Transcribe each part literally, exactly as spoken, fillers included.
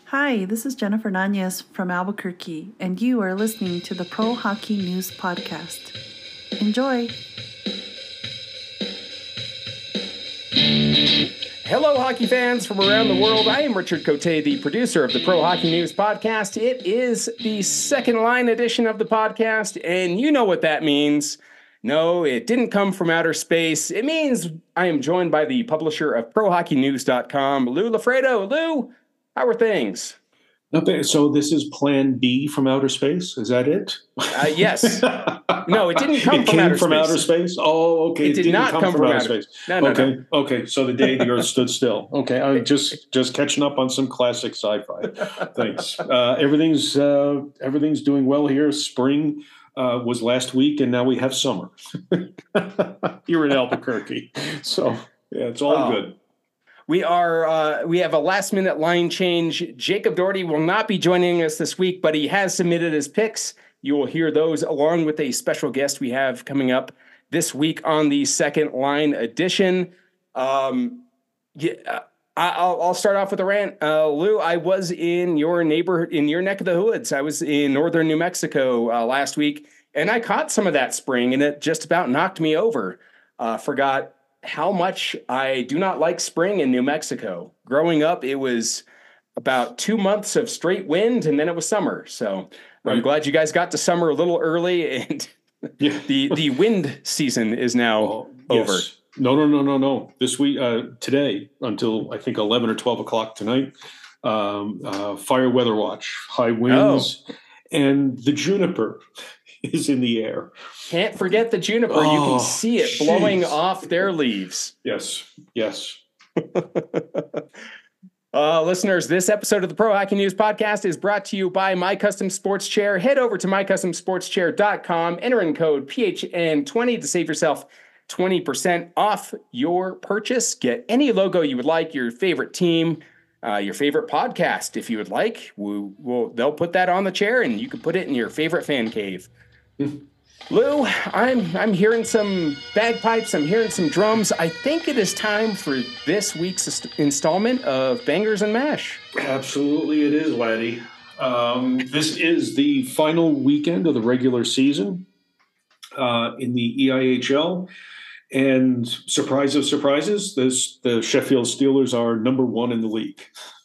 Hi, this is Jennifer Nunez from Albuquerque, and you are listening to the Pro Hockey News Podcast. Enjoy! Hello, hockey fans from around the world. I am Richard Cote, the producer of the Pro Hockey News Podcast. It is the second line edition of the podcast, and you know what that means. No, it didn't come from outer space. It means I am joined by the publisher of pro hockey news dot com, Lou Lafredo. Lou, how are things? Okay, so this is Plan B from outer space. Is that it? Uh, yes. No, it didn't come it from, came outer, from space. outer space. Oh, okay. It, it did didn't not come, come from, from outer outer space. No, no, okay, no. okay. So the day the Earth stood still. Okay, I'm just just catching up on some classic sci-fi. Thanks. Uh, everything's uh, everything's doing well here. Spring uh, was last week, and now we have summer. You're in Albuquerque, so yeah, it's all oh. good. We are. Uh, we have a last-minute line change. Jacob Doherty will not be joining us this week, but he has submitted his picks. You will hear those along with a special guest we have coming up this week on the second line edition. Um, yeah, I'll, I'll start off with a rant. Uh, Lou, I was in your neighborhood, in your neck of the woods. I was in northern New Mexico uh, last week, and I caught some of that spring, and it just about knocked me over. Uh, forgot how much I do not like spring in New Mexico. Growing up, it was about two months of straight wind, and then it was summer. So right. I'm glad you guys got to summer a little early, and yeah. the the wind season is now oh, over. Yes. No, no, no, no, no. This week, uh, today, until I think eleven or twelve o'clock tonight, um, uh, fire weather watch, high winds, oh. and the juniper is in the air. Can't forget the juniper. Oh, you can see it geez. blowing off their leaves. Yes, yes. uh, listeners, this episode of the Pro Hockey News Podcast is brought to you by My Custom Sports Chair. Head over to my custom sports chair dot com, enter in code P H N twenty to save yourself twenty percent off your purchase. Get any logo you would like, your favorite team, uh, your favorite podcast, if you would like. We'll, we'll, they'll put that on the chair, and you can put it in your favorite fan cave. Lou, I'm I'm hearing some bagpipes. I'm hearing some drums. I think it is time for this week's installment of Bangers and Mash. Absolutely, it is, laddie. Um, this is the final weekend of the regular season uh, in the E I H L, and surprise of surprises, this the Sheffield Steelers are number one in the league.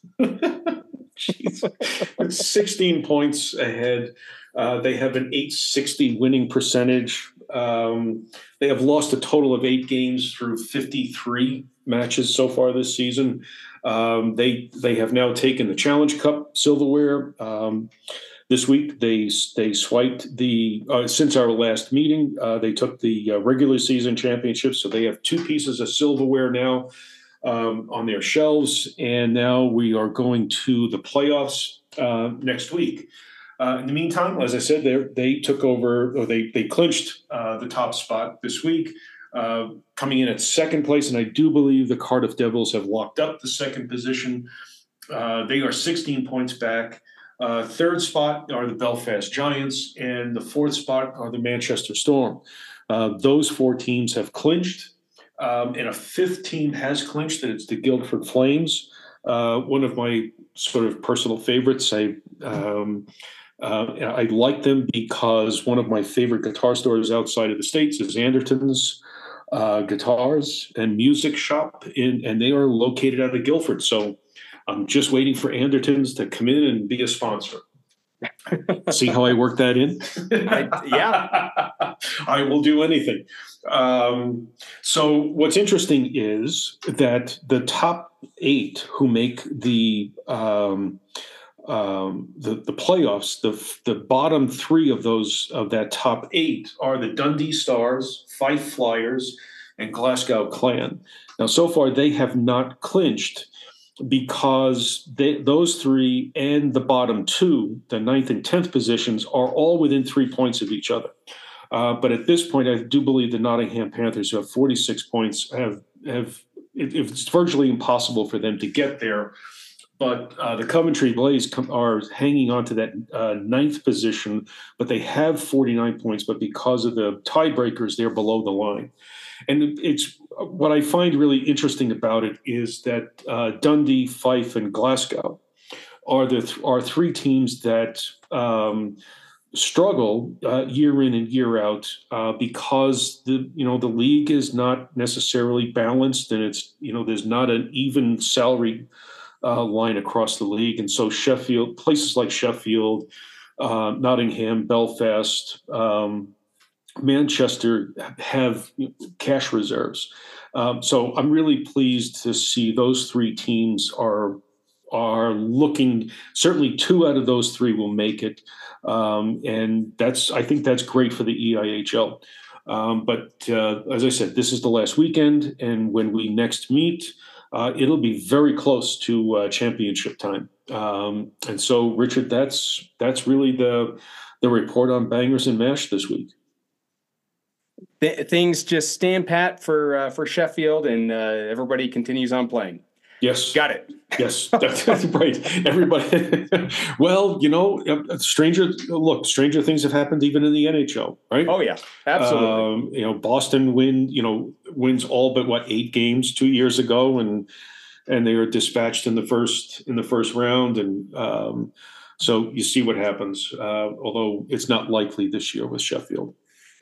Jeez, sixteen points ahead. Uh, they have an eight sixty winning percentage. Um, they have lost a total of eight games through fifty-three matches so far this season. Um, they they have now taken the Challenge Cup silverware. Um, this week they they swiped the uh, since our last meeting. Uh, they took the uh, regular season championship, so they have two pieces of silverware now um, on their shelves. And now we are going to the playoffs uh, next week. Uh, in the meantime, as I said, they they took over, or they they clinched uh, the top spot this week, uh, coming in at second place, and I do believe the Cardiff Devils have locked up the second position. Uh, they are sixteen points back. Uh, third spot are the Belfast Giants, and the fourth spot are the Manchester Storm. Uh, those four teams have clinched, um, and a fifth team has clinched, and it's the Guildford Flames. Uh, one of my sort of personal favorites. I. Um, Uh, I like them because one of my favorite guitar stores outside of the States is Anderton's uh, Guitars and Music Shop, in, and they are located out of Guildford. So I'm just waiting for Anderton's to come in and be a sponsor. See how I work that in? I, yeah. I will do anything. Um, so what's interesting is that the top eight who make the um, Um, the the playoffs, the the bottom three of those of that top eight are the Dundee Stars, Fife Flyers, and Glasgow Clan. Now, so far they have not clinched because they, those three and the bottom two, the ninth and tenth positions, are all within three points of each other. Uh, but at this point, I do believe the Nottingham Panthers, who have forty-six points, have have it, it's virtually impossible for them to get there. But uh, the Coventry Blaze com- are hanging on to that uh, ninth position, but they have forty-nine points. But because of the tiebreakers, they're below the line. And it's what I find really interesting about it is that uh, Dundee, Fife, and Glasgow are the th- are three teams that um, struggle uh, year in and year out uh, because the you know the league is not necessarily balanced, and it's you know there's not an even salary uh, line across the league, and so Sheffield, places like Sheffield, uh, Nottingham, Belfast, um, Manchester have cash reserves. Um, so I'm really pleased to see those three teams are are looking. Certainly, two out of those three will make it, um, and that's I think that's great for the E I H L. Um, but uh, as I said, this is the last weekend, and when we next meet, uh, it'll be very close to uh, championship time. Um, and so, Richard, that's that's really the the report on Bangers and Mash this week. Th- things just stand pat for uh, for Sheffield, and uh, everybody continues on playing. Yes. Got it. Yes, that's, that's right. Everybody. Well, you know, stranger. Look, stranger things have happened even in the N H L, right? Oh yeah, absolutely. Um, you know, Boston win. You know, wins all but what eight games two years ago, and and they were dispatched in the first in the first round, and um, so you see what happens. Uh, although it's not likely this year with Sheffield.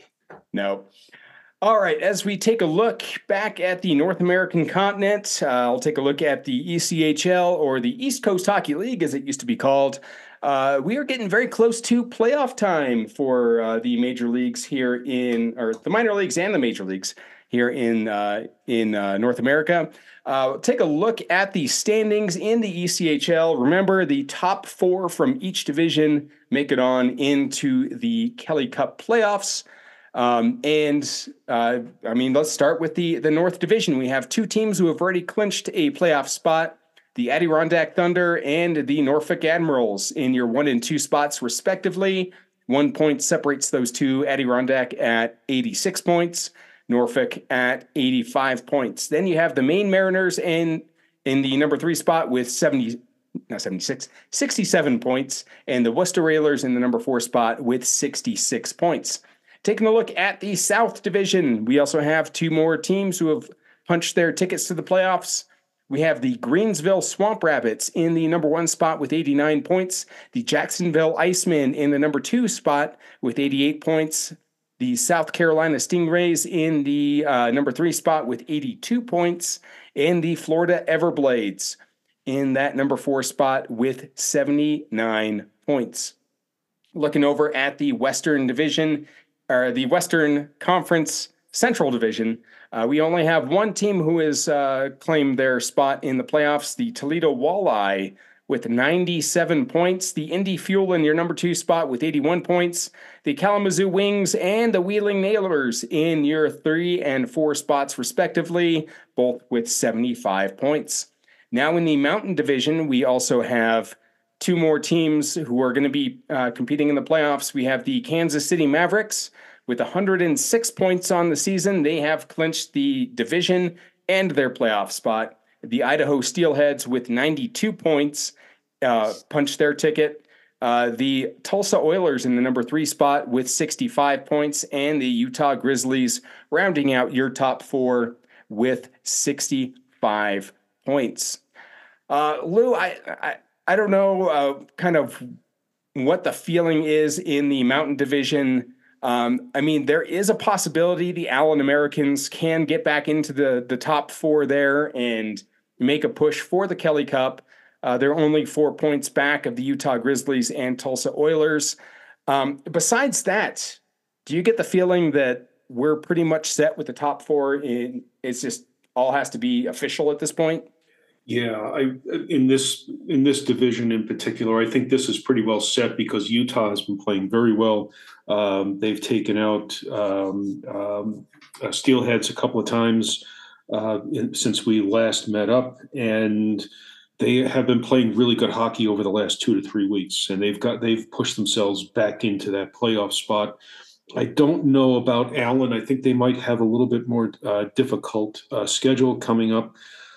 No. All right, as we take a look back at the North American continent, uh, I'll take a look at the E C H L, or the East Coast Hockey League, as it used to be called. Uh, we are getting very close to playoff time for uh, the major leagues here in, or the minor leagues and the major leagues here in uh, in uh, North America. Uh, take a look at the standings in the E C H L. Remember, the top four from each division make it on into the Kelly Cup playoffs. Um, and, uh, I mean, let's start with the, the North Division. We have two teams who have already clinched a playoff spot, the Adirondack Thunder and the Norfolk Admirals, in your one and two spots, respectively. One point separates those two, Adirondack at eighty-six points, Norfolk at eighty-five points. Then you have the Maine Mariners in, in the number three spot with seventy, not seventy-six, sixty-seven points, and the Worcester Railers in the number four spot with sixty-six points. Taking a look at the South Division, we also have two more teams who have punched their tickets to the playoffs. We have the Greensville Swamp Rabbits in the number one spot with eighty-nine points, the Jacksonville Icemen in the number two spot with eighty-eight points, the South Carolina Stingrays in the uh, number three spot with eighty-two points, and the Florida Everblades in that number four spot with seventy-nine points. Looking over at the Western Division, or the Western Conference Central Division, uh, we only have one team who has uh, claimed their spot in the playoffs, the Toledo Walleye, with ninety-seven points, the Indy Fuel in your number two spot with eighty-one points, the Kalamazoo Wings and the Wheeling Nailers in your three and four spots, respectively, both with seventy-five points. Now in the Mountain Division, we also have two more teams who are going to be uh, competing in the playoffs. We have the Kansas City Mavericks with one hundred six points on the season. They have clinched the division and their playoff spot. The Idaho Steelheads with ninety-two points uh, punched their ticket. Uh, the Tulsa Oilers in the number three spot with sixty-five points, and the Utah Grizzlies rounding out your top four with sixty-five points. Uh, Lou, I, I I don't know uh, kind of what the feeling is in the Mountain Division. Um, I mean, there is a possibility the Allen Americans can get back into the, the top four there and make a push for the Kelly Cup. Uh, they're only four points back of the Utah Grizzlies and Tulsa Oilers. Um, besides that, do you get the feeling that we're pretty much set with the top four? In, it's just all has to be official at this point? Yeah, I in this in this division in particular, I think this is pretty well set because Utah has been playing very well. Um, they've taken out um, um, uh, Steelheads a couple of times uh, in, since we last met up, and they have been playing really good hockey over the last two to three weeks, and they've got they've pushed themselves back into that playoff spot. I don't know about Allen. I think they might have a little bit more uh, difficult uh, schedule coming up.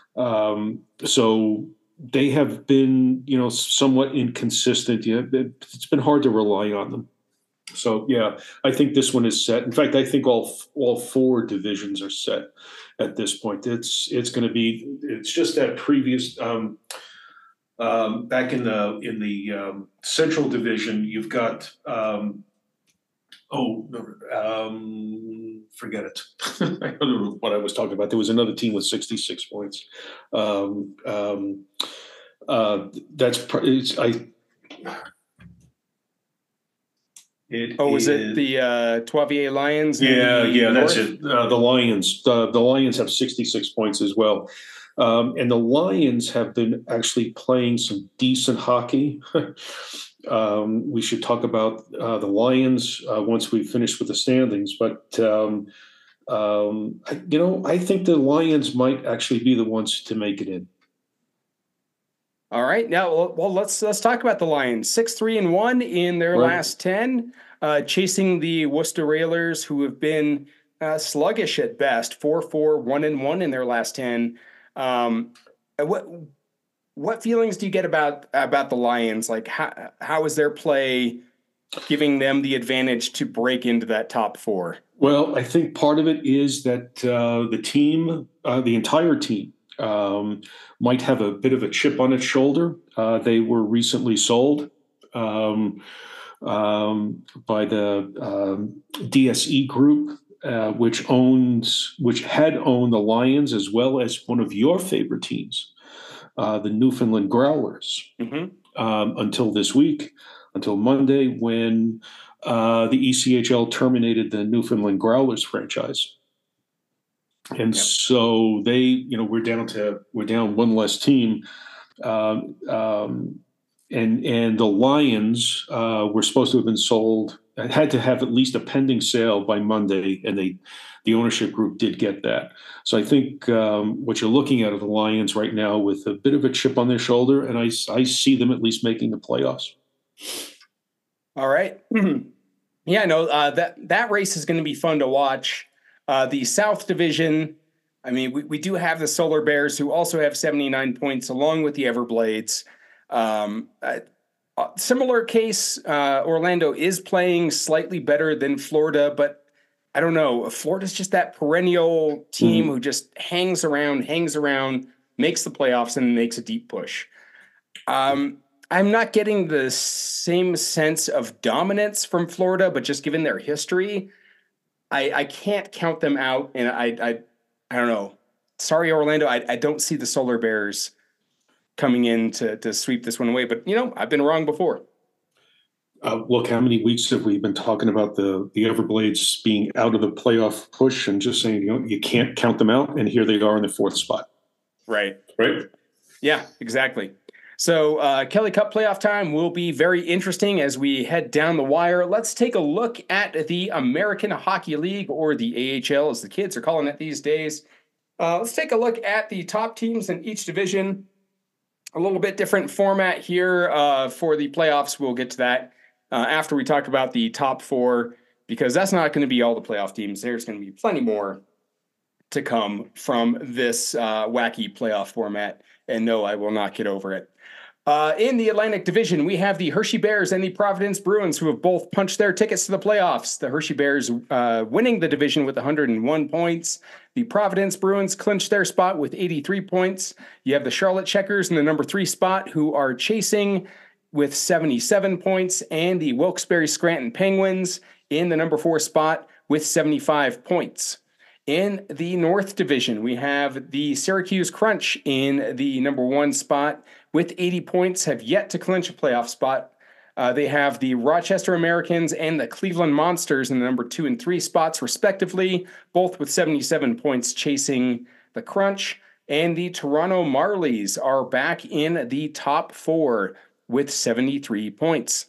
Um, so they have been, you know, somewhat inconsistent. Yeah, it's been hard to rely on them. So yeah, I think this one is set. In fact, I think all all four divisions are set at this point. It's it's going to be. It's just that previous. Um, Um, back in the in the um, Central Division, you've got um, oh um, forget it. I don't know what I was talking about. There was another team with sixty-six points. Um, um, uh, that's it's, I. It Oh, was is, it the uh, Poitiers Lions? in yeah, the yeah, that's north? it. Uh, the Lions, the, the Lions have sixty-six points as well. Um, and the Lions have been actually playing some decent hockey. um, we should talk about uh, the Lions uh, once we finish with the standings. But, um, um, I, you know, I think the Lions might actually be the ones to make it in. All right, now well, well, let's let's talk about the Lions. Six three and one in their Right. last ten, uh, chasing the Worcester Railers, who have been uh, sluggish at best. Four four one and one in their last ten. Um, what what feelings do you get about about the Lions? Like how how is their play giving them the advantage to break into that top four? Well, I think part of it is that uh, the team, uh, the entire team, um, might have a bit of a chip on its shoulder. Uh, they were recently sold um, um, by the um, D S E Group, uh, which owns, which had owned the Lions as well as one of your favorite teams, uh, the Newfoundland Growlers, Mm-hmm. um, until this week, until Monday, when uh, the E C H L terminated the Newfoundland Growlers franchise. And Yep. so they, you know, we're down to we're down one less team, um, um, and and the Lions uh, were supposed to have been sold. Had to have at least a pending sale by Monday, and they, the ownership group did get that. So I think um, what you're looking at are the Lions right now with a bit of a chip on their shoulder, and I I see them at least making the playoffs. All right. Yeah, no, uh, that that race is going to be fun to watch. Uh, the South Division, I mean, we, we do have the Solar Bears, who also have seventy-nine points, along with the Everblades. Um, uh, similar case, uh, Orlando is playing slightly better than Florida, but I don't know. Florida's just that perennial team Mhm. who just hangs around, hangs around, makes the playoffs, and makes a deep push. Um, I'm not getting the same sense of dominance from Florida, but just given their history, I, I can't count them out. And I, I, I don't know. Sorry, Orlando. I, I don't see the Solar Bears coming in to, to sweep this one away. But, you know, I've been wrong before. Uh, look, how many weeks have we been talking about the the Everblades being out of the playoff push and just saying, you know, you can't count them out, and here they are in the fourth spot. Right. Right. Yeah, exactly. So uh, Kelly Cup playoff time will be very interesting as we head down the wire. Let's take a look at the American Hockey League, or the A H L as the kids are calling it these days. Uh, let's take a look at the top teams in each division. A little bit different format here uh, for the playoffs. We'll get to that uh, after we talk about the top four, because that's not going to be all the playoff teams. There's going to be plenty more to come from this uh, wacky playoff format. And no, I will not get over it. Uh, in the Atlantic Division, we have the Hershey Bears and the Providence Bruins, who have both punched their tickets to the playoffs. The Hershey Bears uh, winning the division with one hundred one points. The Providence Bruins clinched their spot with eighty-three points. You have the Charlotte Checkers in the number three spot, who are chasing with seventy-seven points, and the Wilkes-Barre Scranton Penguins in the number four spot with seventy-five points. In the North Division, we have the Syracuse Crunch in the number one spot with eighty points, have yet to clinch a playoff spot. Uh, they have the Rochester Americans and the Cleveland Monsters in the number two and three spots, respectively, both with seventy-seven points chasing the Crunch. And the Toronto Marlies are back in the top four with seventy-three points.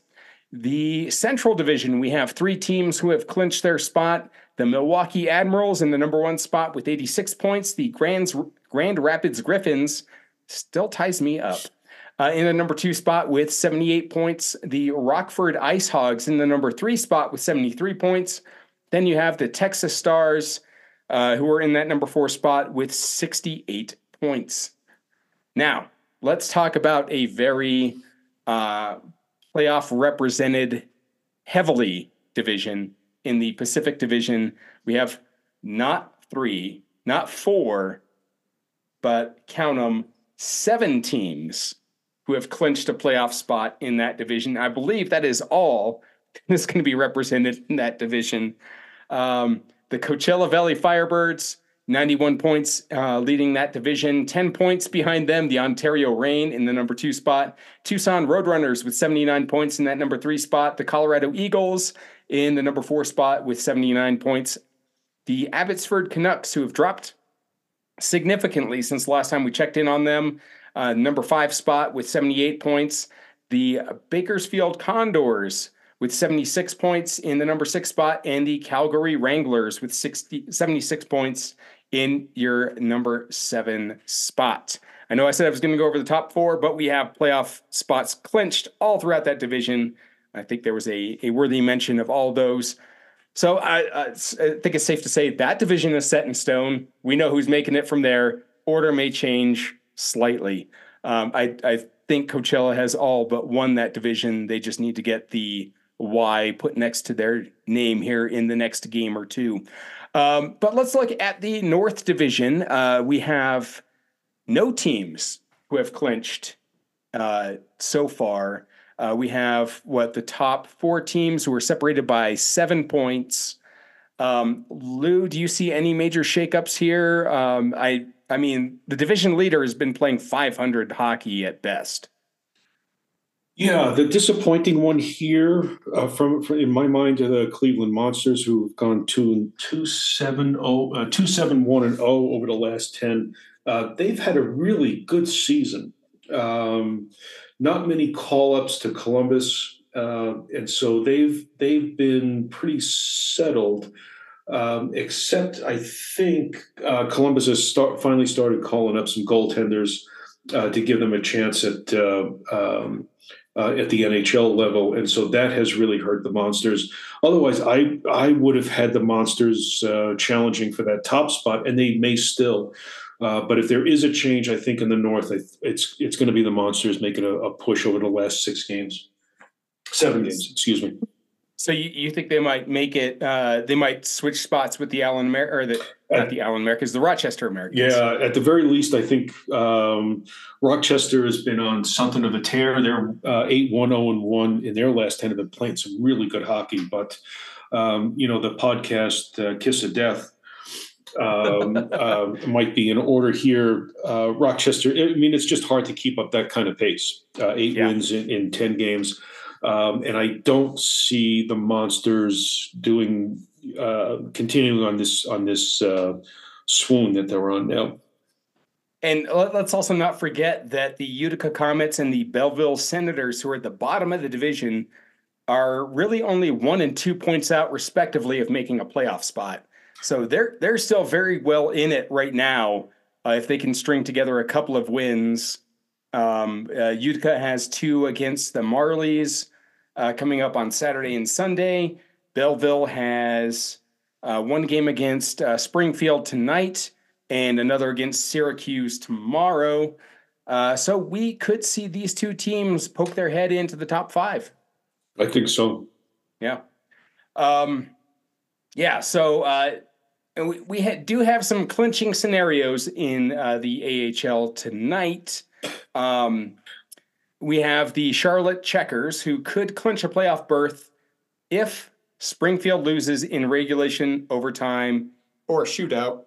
The Central Division, we have three teams who have clinched their spot. The Milwaukee Admirals in the number one spot with eighty-six points. The Grand, Grand Rapids Griffins still ties me up. Uh, in the number two spot with seventy-eight points. The Rockford Ice Hogs in the number three spot with seventy-three points. Then you have the Texas Stars, uh, who are in that number four spot with sixty-eight points. Now, let's talk about a very uh, playoff represented heavily division. In the Pacific Division, we have not three, not four, but count them, seven teams who who have clinched a playoff spot in that division. I believe that is all that's going to be represented in that division. Um, the Coachella Valley Firebirds, ninety-one points, uh, leading that division. ten points behind them, the Ontario Reign in the number two spot. Tucson Roadrunners with seventy-nine points in that number three spot. The Colorado Eagles in the number four spot with seventy-nine points. The Abbotsford Canucks, who have dropped significantly since the last time we checked in on them, uh, number five spot with seventy-eight points. The Bakersfield Condors with seventy-six points in the number six spot, and the Calgary Wranglers with sixty, seventy-six points in your number seven spot. I know I said I was going to go over the top four, but we have playoff spots clinched all throughout that division. I think there was a, a worthy mention of all those. So I, I, I think it's safe to say that division is set in stone. We know who's making it from there. Order may change slightly. Um, I, I think Coachella has all but won that division. They just need to get the Y put next to their name here in the next game or two. Um, but let's look at the North Division. Uh, we have no teams who have clinched uh, so far. Uh, we have what the top four teams who are separated by seven points. Um, Lou, do you see any major shakeups here? Um, I, I mean, the division leader has been playing five hundred hockey at best. Yeah, the disappointing one here, uh, from, from in my mind, are the Cleveland Monsters, who've gone two two seven oh, uh, two seven one and oh over the last ten. Uh, they've had a really good season. Um, not many call-ups to Columbus, uh, and so they've they've been pretty settled. Um, except I think uh, Columbus has start, finally started calling up some goaltenders uh, to give them a chance at uh, um, uh, at the N H L level, and so that has really hurt the Monsters. Otherwise, I I would have had the Monsters uh, challenging for that top spot, and they may still. Uh, but if there is a change, I think in the North, it's it's going to be the Monsters making a, a push over the last six games, seven games, excuse me. So you, you think they might make it? Uh, they might switch spots with the Allen Amer- or the not the Allen Americans, the Rochester Americans. Yeah, at the very least, I think um, Rochester has been on something of a tear. They're uh, eight one zero and one in their last ten. Have been playing some really good hockey, but um, you know the podcast uh, Kiss of Death. um, uh, might be in order here. Uh, Rochester, I mean, it's just hard to keep up that kind of pace. Uh, eight yeah. wins in, in ten games. Um, and I don't see the Monsters doing, uh, continuing on this, on this uh, swoon that they're on now. And let's also not forget that the Utica Comets and the Belleville Senators, who are at the bottom of the division, are really only one and two points out, respectively, of making a playoff spot. So they're they're still very well in it right now. Uh, if they can string together a couple of wins, um, uh, Utica has two against the Marlies uh, coming up on Saturday and Sunday. Belleville has uh, one game against uh, Springfield tonight and another against Syracuse tomorrow. Uh, so we could see these two teams poke their head into the top five. I think so. Yeah. Um, yeah. So. Uh, And we, we ha- do have some clinching scenarios in uh, the A H L tonight. Um, we have the Charlotte Checkers, who could clinch a playoff berth if Springfield loses in regulation, overtime, or shootout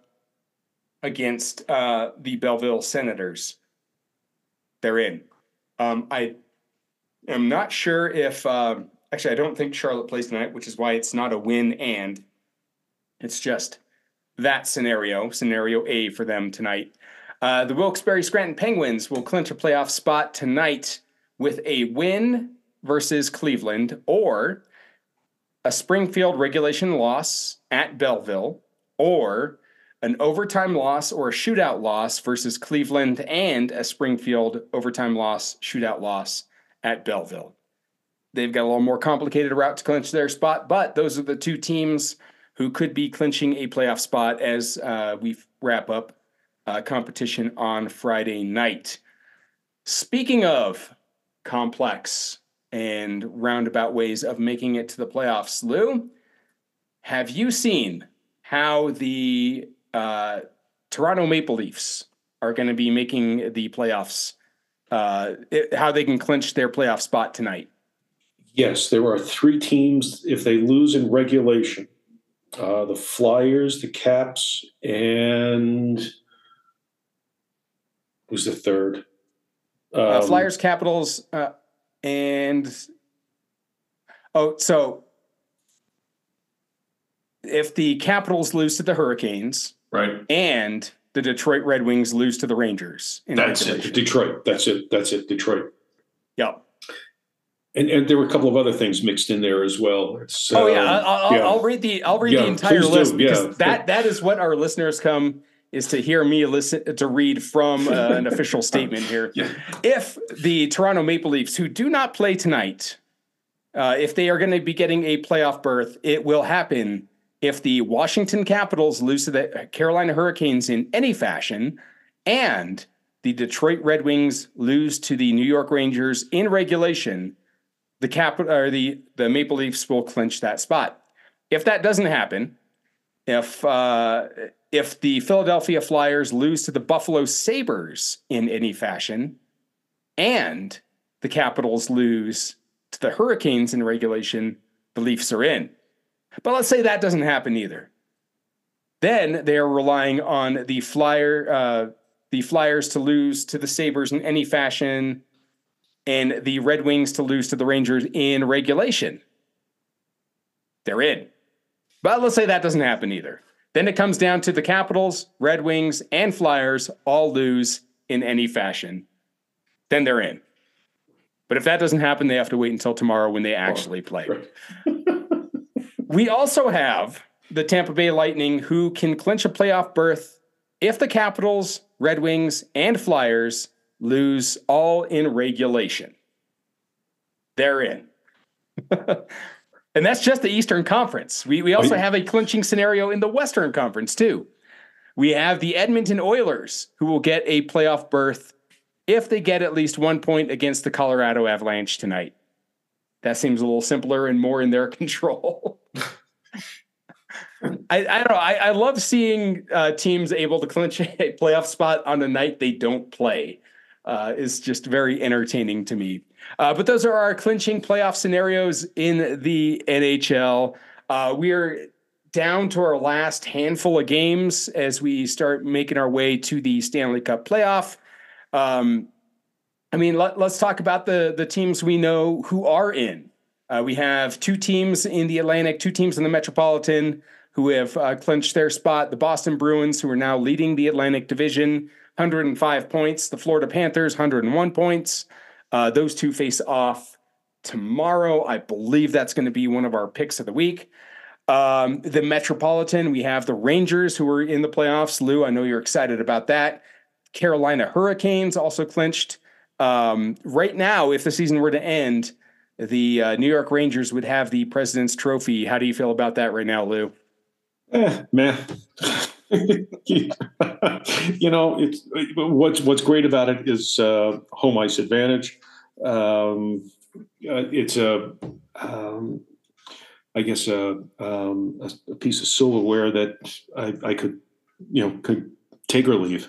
against uh, the Belleville Senators. They're in. Um, I am not sure if uh, – actually, I don't think Charlotte plays tonight, which is why it's not a win and. It's just – that scenario, scenario A for them tonight. Uh, the Wilkes-Barre Scranton Penguins will clinch a playoff spot tonight with a win versus Cleveland or a Springfield regulation loss at Belleville or an overtime loss or a shootout loss versus Cleveland and a Springfield overtime loss, shootout loss at Belleville. They've got a little more complicated route to clinch their spot, but those are the two teams who could be clinching a playoff spot as uh, we wrap up uh, competition on Friday night. Speaking of complex and roundabout ways of making it to the playoffs, Lou, have you seen how the uh, Toronto Maple Leafs are going to be making the playoffs uh, it, how they can clinch their playoff spot tonight? Yes, there are three teams. If they lose in regulation, uh, the Flyers, the Caps, and who's the third? Um, uh, Flyers, Capitals, uh, and oh, so if the Capitals lose to the Hurricanes, right, and the Detroit Red Wings lose to the Rangers, in that's regulation. it. Detroit. That's it. That's it. Detroit. Yep. And and there were a couple of other things mixed in there as well. It's, oh yeah, um, I'll, yeah. I'll read the I'll read Yeah, the entire please do. list because Yeah. that that is what our listeners come is to hear me listen to read from uh, an official statement here. Yeah. If the Toronto Maple Leafs, who do not play tonight, uh, if they are going to be getting a playoff berth, it will happen if the Washington Capitals lose to the Carolina Hurricanes in any fashion, and the Detroit Red Wings lose to the New York Rangers in regulation. The cap or the the Maple Leafs will clinch that spot. If that doesn't happen, if uh, if the Philadelphia Flyers lose to the Buffalo Sabres in any fashion, and the Capitals lose to the Hurricanes in regulation, the Leafs are in. But let's say that doesn't happen either. Then they are relying on the Flyer uh, the Flyers to lose to the Sabres in any fashion, and the Red Wings to lose to the Rangers in regulation. They're in. But let's say that doesn't happen either. Then it comes down to the Capitals, Red Wings, and Flyers all lose in any fashion. Then they're in. But if that doesn't happen, they have to wait until tomorrow when they actually play. We also have the Tampa Bay Lightning, who can clinch a playoff berth if the Capitals, Red Wings, and Flyers lose all in regulation. They're in. And that's just the Eastern Conference. We we also have a clinching scenario in the Western Conference, too. We have the Edmonton Oilers, who will get a playoff berth if they get at least one point against the Colorado Avalanche tonight. That seems a little simpler and more in their control. I, I don't know. I, I love seeing uh, teams able to clinch a playoff spot on a night they don't play. Uh, is just very entertaining to me. Uh, but those are our clinching playoff scenarios in the N H L. Uh, we're down to our last handful of games as we start making our way to the Stanley Cup playoff. Um, I mean, let, let's talk about the, the teams we know who are in. Uh, we have two teams in the Atlantic, two teams in the Metropolitan who have uh, clinched their spot. The Boston Bruins, who are now leading the Atlantic Division, one hundred five points. The Florida Panthers, one hundred one points. Uh, those two face off tomorrow. I believe that's going to be one of our picks of the week. Um, the Metropolitan, we have the Rangers, who are in the playoffs. Lou, I know you're excited about that. Carolina Hurricanes also clinched. Um, right now, if the season were to end, the uh, New York Rangers would have the President's Trophy. How do you feel about that right now, Lou? Eh, man. you know, it's what's what's great about it is uh, home ice advantage. Um, uh, it's a, um, I guess, a, um, a, a piece of silverware that I, I could, you know, could take or leave.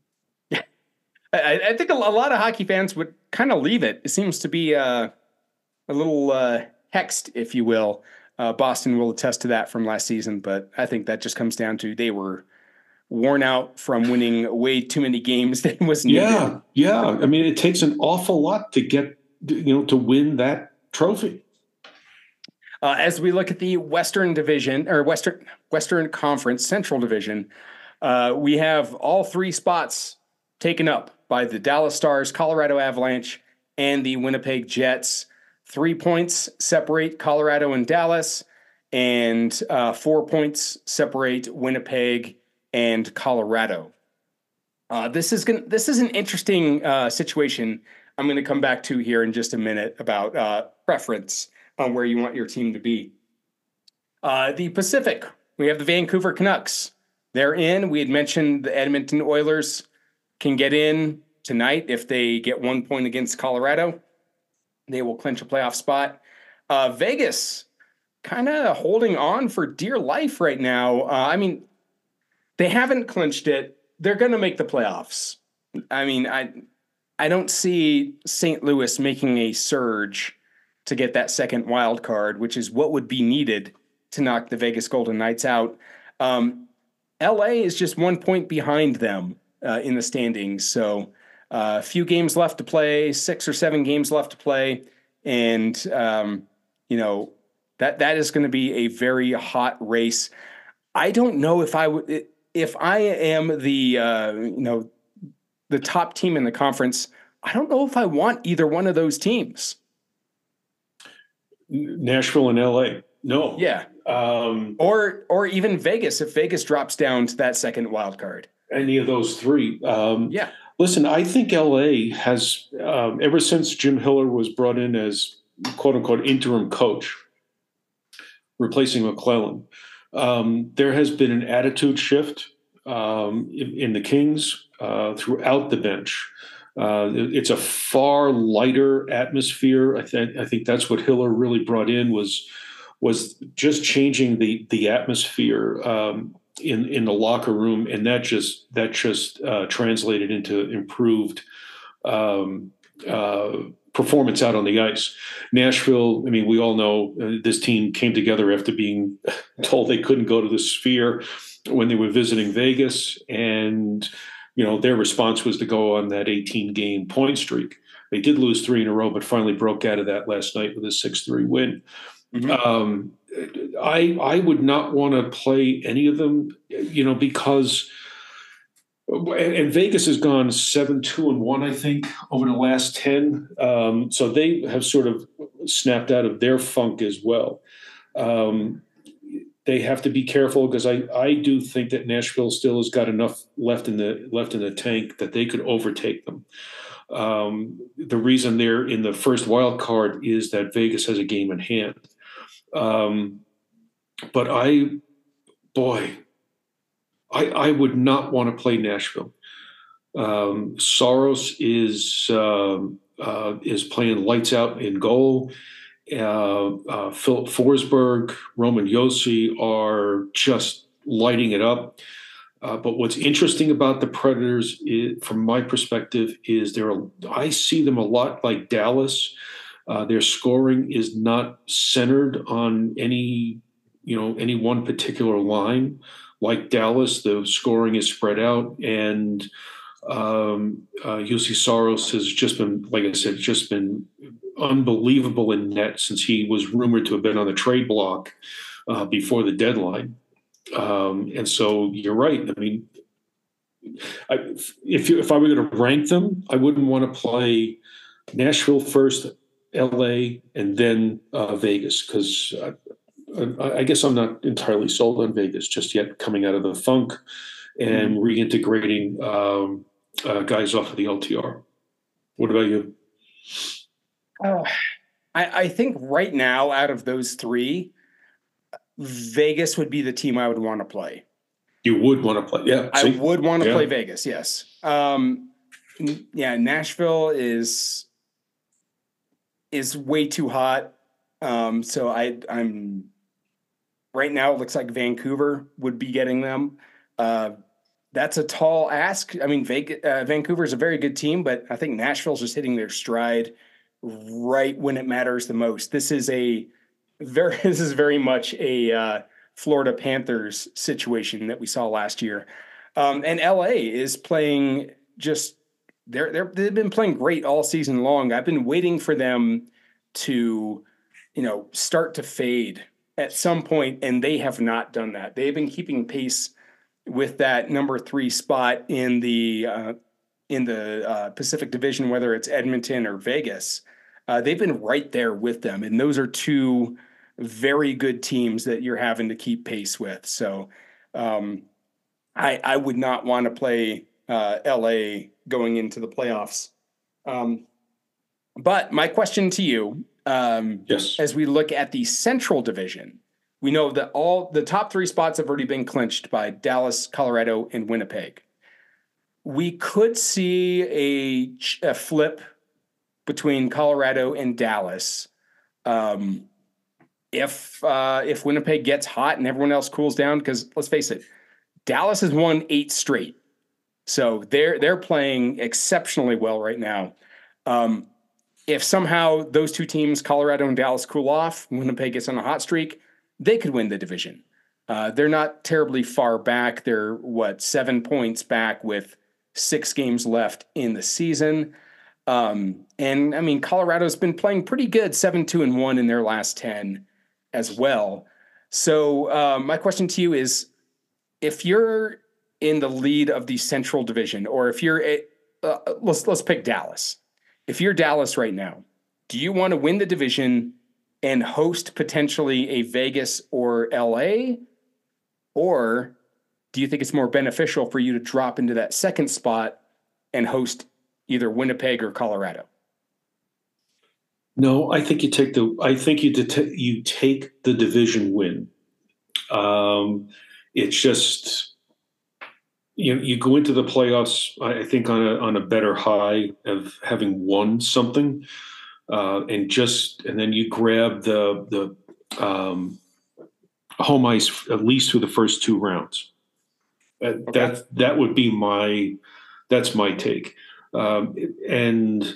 I, I think a lot of hockey fans would kind of leave it. It seems to be uh, a little uh, hexed, if you will. Uh, Boston will attest to that from last season, but I think that just comes down to they were worn out from winning way too many games than was needed. Yeah, yeah. I mean, it takes an awful lot to get, you know, to win that trophy. Uh, as we look at the Western Division or Western Western Conference Central Division, uh, we have all three spots taken up by the Dallas Stars, Colorado Avalanche, and the Winnipeg Jets. Three points separate Colorado and Dallas, and uh, four points separate Winnipeg and Colorado. Uh, this is gonna, this is an interesting uh, situation. I'm going to come back to here in just a minute about uh, preference on where you want your team to be. Uh, the Pacific, we have the Vancouver Canucks. They're in. We had mentioned the Edmonton Oilers can get in tonight if they get one point against Colorado. They will clinch a playoff spot. Uh, Vegas kind of holding on for dear life right now. Uh, I mean, they haven't clinched it. They're going to make the playoffs. I mean, I I don't see Saint Louis making a surge to get that second wild card, which is what would be needed to knock the Vegas Golden Knights out. Um, L A is just one point behind them uh, in the standings. So a uh, few games left to play, six or seven games left to play. And, um, you know, that that is going to be a very hot race. I don't know if I would, if I am the, uh, you know, the top team in the conference, I don't know if I want either one of those teams. Nashville and L A. No. Yeah. Um, or or even Vegas, if Vegas drops down to that second wild card. Any of those three. Um, yeah. Listen, I think L A has, um, ever since Jim Hiller was brought in as quote unquote interim coach, replacing McClellan, um, there has been an attitude shift um, in, in the Kings uh, throughout the bench. Uh, it's a far lighter atmosphere. I, th- I think that's what Hiller really brought in was was just changing the the atmosphere um, in in the locker room, and that just that just uh, translated into improved um, uh, performance out on the ice. Nashville, I mean, we all know uh, this team came together after being told they couldn't go to the Sphere when they were visiting Vegas, and you know, their response was to go on that eighteen game point streak. They did lose three in a row, but finally broke out of that last night with a six three win. Mm-hmm. Um, I I would not want to play any of them, you know, because and Vegas has gone seven two and one, I think, over the last ten. Um, so they have sort of snapped out of their funk as well. Um, They have to be careful because I, I do think that Nashville still has got enough left in the left in the tank that they could overtake them. Um, the reason they're in the first wild card is that Vegas has a game in hand. Um, but I, boy, I I would not want to play Nashville. Um, Saros is uh, uh, is playing lights out in goal. Uh, uh, Philip Forsberg, Roman Josi are just lighting it up. Uh, but what's interesting about the Predators, is, from my perspective, is they're a, I see them a lot like Dallas. Uh, their scoring is not centered on any, you know, any one particular line. Like Dallas, the scoring is spread out, and um, uh, Josi Saros has just been, like I said, just been unbelievable in net since he was rumored to have been on the trade block uh, before the deadline. Um, and so you're right. I mean, I, if you, if I were going to rank them, I wouldn't want to play Nashville first, L A, and then uh, Vegas, because I, I guess I'm not entirely sold on Vegas just yet, coming out of the funk and mm-hmm. reintegrating um, uh, guys off of the L T R. What about you? Uh, I, I think right now, out of those three, Vegas would be the team I would want to play. You would want to play, yeah. I See? would want to yeah. play Vegas, yes. Um, yeah, Nashville is is way too hot. Um, so I, I'm right now. It looks like Vancouver would be getting them. Uh, that's a tall ask. I mean, Vegas, uh, Vancouver is a very good team, but I think Nashville's just hitting their stride right when it matters the most. This is a very, this is very much a uh, Florida Panthers situation that we saw last year. Um, and L A is playing just, they're, they're, they've been playing great all season long. I've been waiting for them to, you know, start to fade at some point, and they have not done that. They've been keeping pace with that number three spot in the, uh, in the uh, Pacific Division, whether it's Edmonton or Vegas. Uh, they've been right there with them. And those are two very good teams that you're having to keep pace with. So um, I, I would not want to play uh, L A going into the playoffs. Um, but my question to you, um, yes. as we look at the Central Division, we know that all the top three spots have already been clinched by Dallas, Colorado, and Winnipeg. We could see a, a flip between Colorado and Dallas um, if uh, if Winnipeg gets hot and everyone else cools down. Because let's face it, Dallas has won eight straight. So they're they're playing exceptionally well right now. Um, if somehow those two teams, Colorado and Dallas, cool off, Winnipeg gets on a hot streak, they could win the division. Uh, they're not terribly far back. They're, what, seven points back with six games left in the season. Um, and, I mean, Colorado's been playing pretty good, seven two and one in their last ten as well. So uh, my question to you is, if you're in the lead of the Central Division, or if you're a, uh, let's let's pick Dallas. If you're Dallas right now, do you want to win the division and host potentially a Vegas or L A? Or do you think it's more beneficial for you to drop into that second spot and host either Winnipeg or Colorado? No, I think you take the. I think you det- you take the division win. Um, it's just you you go into the playoffs. I think on a on a better high of having won something, uh, and just and then you grab the the um, home ice at least through the first two rounds. Uh, Okay. That that would be my that's my take, um, and.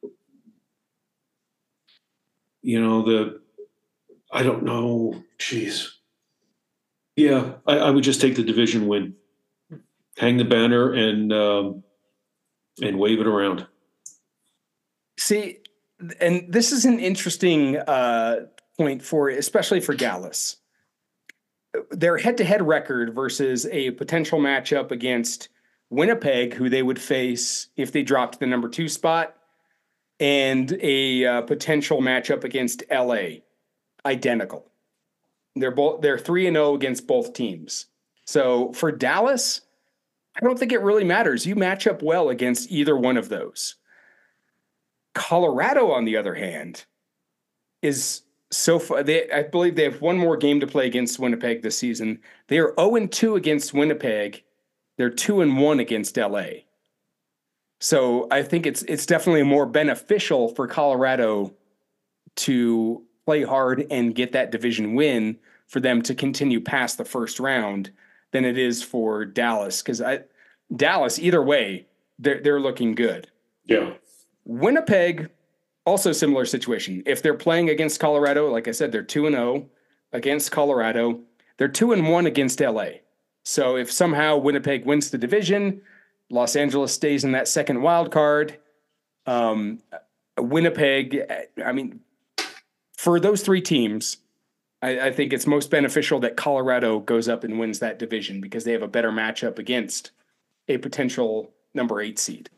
You know, the, I don't know, geez. Yeah, I, I would just take the division win, hang the banner and, um, and wave it around. See, and this is an interesting uh, point for, especially for Dallas. Their head-to-head record versus a potential matchup against Winnipeg, who they would face if they dropped the number two spot, and a uh, potential matchup against L A, identical. They're both they're three and zero against both teams. So for Dallas, I don't think it really matters. You match up well against either one of those. Colorado, on the other hand, is so far. They, I believe they have one more game to play against Winnipeg this season. They are zero and two against Winnipeg. They're two and one against L A. So I think it's it's definitely more beneficial for Colorado to play hard and get that division win for them to continue past the first round than it is for Dallas. Because I Dallas, either way, they're they're looking good. Yeah. Winnipeg, also similar situation. If they're playing against Colorado, like I said, they're two and zero against Colorado. They're two and one against L A. So if somehow Winnipeg wins the division, Los Angeles stays in that second wild card. Um, Winnipeg, I mean, for those three teams, I, I think it's most beneficial that Colorado goes up and wins that division because they have a better matchup against a potential number eight seed.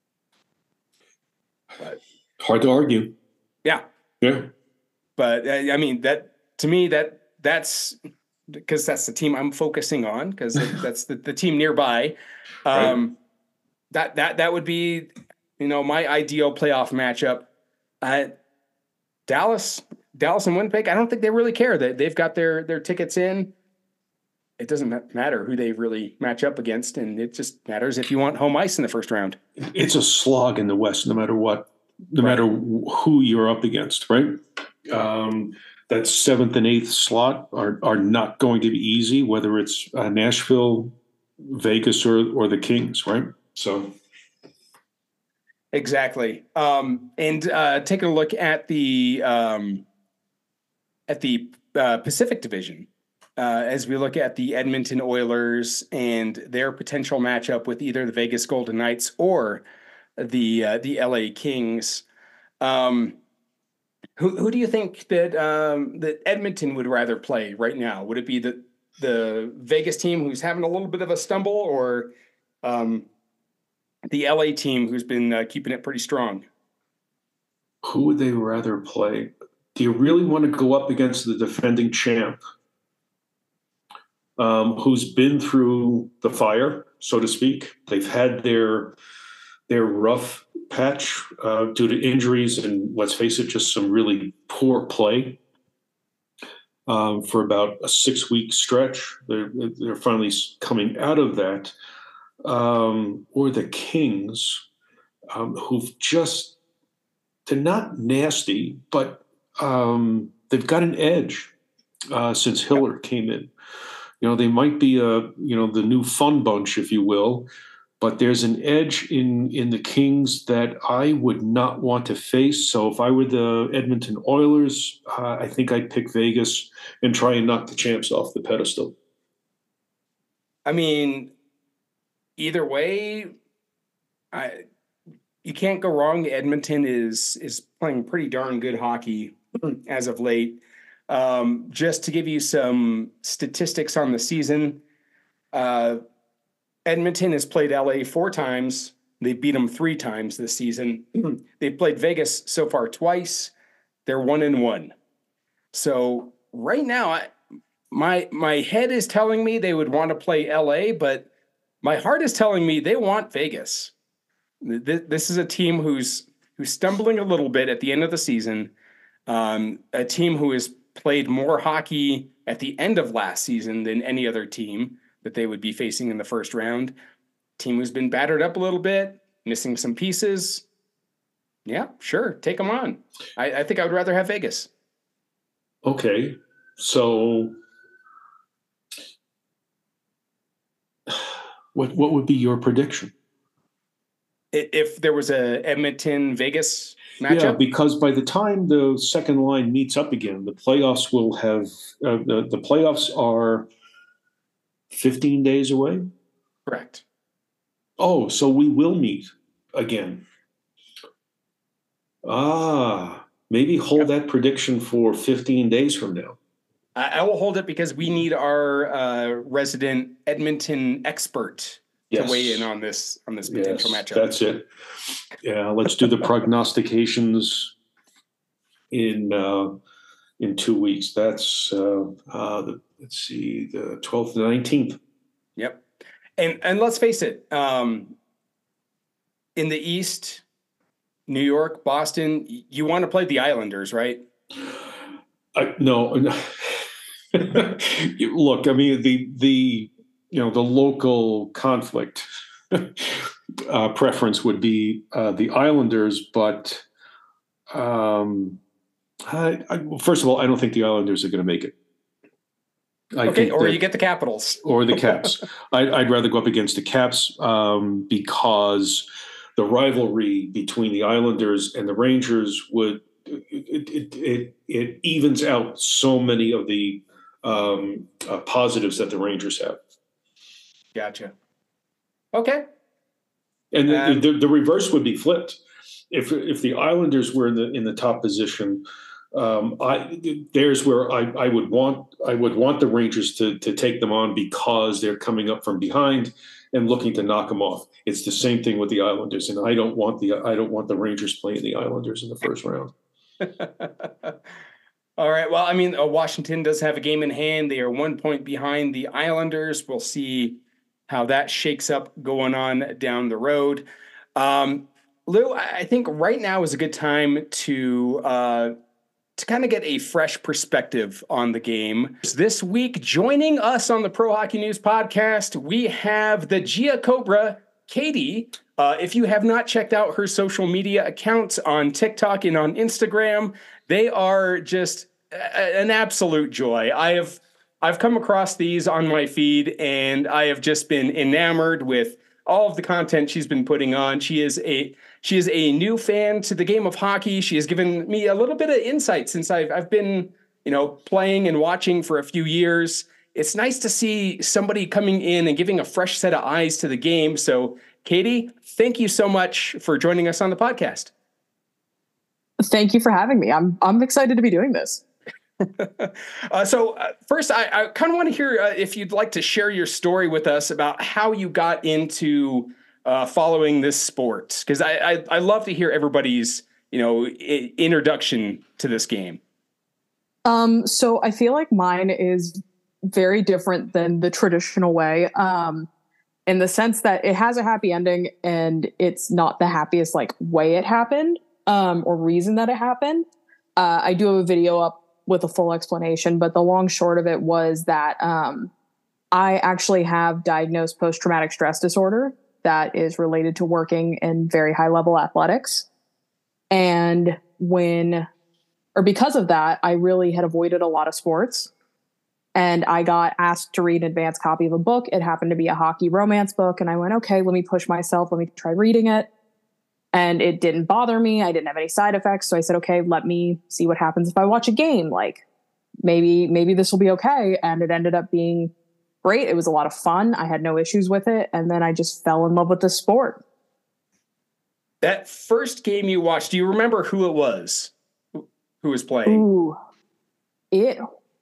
But, Hard to argue. yeah. Yeah. But I I mean, that to me, that that's because that's the team I'm focusing on because that's the, the team nearby. Um, Right. That that that would be, you know, my ideal playoff matchup. Uh, Dallas, Dallas and Winnipeg. I don't think they really care that they've got their their tickets in. It doesn't ma- matter who they really match up against, and it just matters if you want home ice in the first round. It's a slog in the West, no matter what, no Right. matter who you're up against, right? Um, that seventh and eighth slot are are not going to be easy, whether it's uh, Nashville, Vegas, or or the Kings, right? So Exactly. Um, and uh, taking a look at the um, at the uh, Pacific Division, uh, as we look at the Edmonton Oilers and their potential matchup with either the Vegas Golden Knights or the uh, the L A Kings. Um, who who do you think that um, that Edmonton would rather play right now? Would it be the the Vegas team who's having a little bit of a stumble, or um, the L A team who's been uh, keeping it pretty strong? who would they rather play? Do you really want to go up against the defending champ, um, who's been through the fire, so to speak? They've had their their rough patch uh, due to injuries and, let's face it, just some really poor play um, for about a six-week stretch. They're they're finally coming out of that. Um, or the Kings, um, who've just they're not nasty, but um, they've got an edge uh, since Hiller came in. You know, they might be a you know the new fun bunch, if you will, but there's an edge in in the Kings that I would not want to face. So if I were the Edmonton Oilers, uh, I think I'd pick Vegas and try and knock the champs off the pedestal. I mean, either way, I you can't go wrong. Edmonton is is playing pretty darn good hockey as of late. Um, just to give you some statistics on the season, uh, Edmonton has played L A four times. They beat them three times this season. They played Vegas so far twice. They're one and one. So right now, I, my my head is telling me they would want to play L A, but my heart is telling me they want Vegas. This is a team who's who's stumbling a little bit at the end of the season. Um, a team who has played more hockey at the end of last season than any other team that they would be facing in the first round. Team who's been battered up a little bit, missing some pieces. Yeah, sure, take them on. I, I think I would rather have Vegas. Okay, so what what would be your prediction? If there was a Edmonton Vegas matchup? Yeah, because by the time the second line meets up again, the playoffs will have uh, the, the playoffs are fifteen days away. Correct. Oh, so we will meet again. Ah, maybe hold yep. that prediction for fifteen days from now. I, I will hold it because we need our uh, resident Edmonton expert Yes. to weigh in on this on this potential yes, matchup. That's it. Yeah, let's do the prognostications in uh, in two weeks. That's uh, uh, the, let's see, the twelfth and nineteenth. Yep, and and let's face it, um, in the East, New York, Boston, you want to play the Islanders, right? I, no, no. Look, I mean the the. You know, the local conflict uh, preference would be uh, the Islanders, but um, I, I, well, first of all, I don't think the Islanders are going to make it. I okay, think or that, you get the Capitals. Or the Caps. I, I'd rather go up against the Caps um, because the rivalry between the Islanders and the Rangers would it it it, it evens out so many of the um, uh, positives that the Rangers have. Gotcha. Okay. And the, um, the, the reverse would be flipped. If if the Islanders were in the in the top position, um, I there's where I, I would want I would want the Rangers to to take them on because they're coming up from behind and looking to knock them off. It's the same thing with the Islanders, and I don't want the I don't want the Rangers playing the Islanders in the first round. All right. Well, I mean, uh, Washington does have a game in hand. They are one point behind the Islanders. We'll see how that shakes up going on down the road. Um, Lou, I think right now is a good time to uh, to kind of get a fresh perspective on the game. This week, joining us on the Pro Hockey News podcast, we have the Gia Cobra, Katie. Uh, if you have not checked out her social media accounts on TikTok and on Instagram, they are just a- an absolute joy. I have I've come across these on my feed, and I have just been enamored with all of the content she's been putting on. She is a she is a new fan to the game of hockey. She has given me a little bit of insight since I've I've been, you know, playing and watching for a few years. It's nice to see somebody coming in and giving a fresh set of eyes to the game. So, Katie, thank you so much for joining us on the podcast. Thank you for having me. I'm I'm excited to be doing this. uh, so uh, first, I, I kind of want to hear uh, if you'd like to share your story with us about how you got into uh, following this sport, because I, I I love to hear everybody's you know I- introduction to this game. Um, so I feel like mine is very different than the traditional way, um, in the sense that it has a happy ending, and it's not the happiest like way it happened um, or reason that it happened. Uh, I do have a video up with a full explanation, but the long short of it was that um, I actually have diagnosed post-traumatic stress disorder that is related to working in very high-level athletics. And when, or because of that, I really had avoided a lot of sports. And I got asked to read an advanced copy of a book. It happened to be a hockey romance book. And I went, okay, let me push myself. Let me try reading it. And it didn't bother me. I didn't have any side effects. So I said, okay, let me see what happens if I watch a game. Like maybe, maybe this will be okay. And it ended up being great. It was a lot of fun. I had no issues with it. And then I just fell in love with the sport. That first game you watched, do you remember who it was? Who was playing? Ooh, it.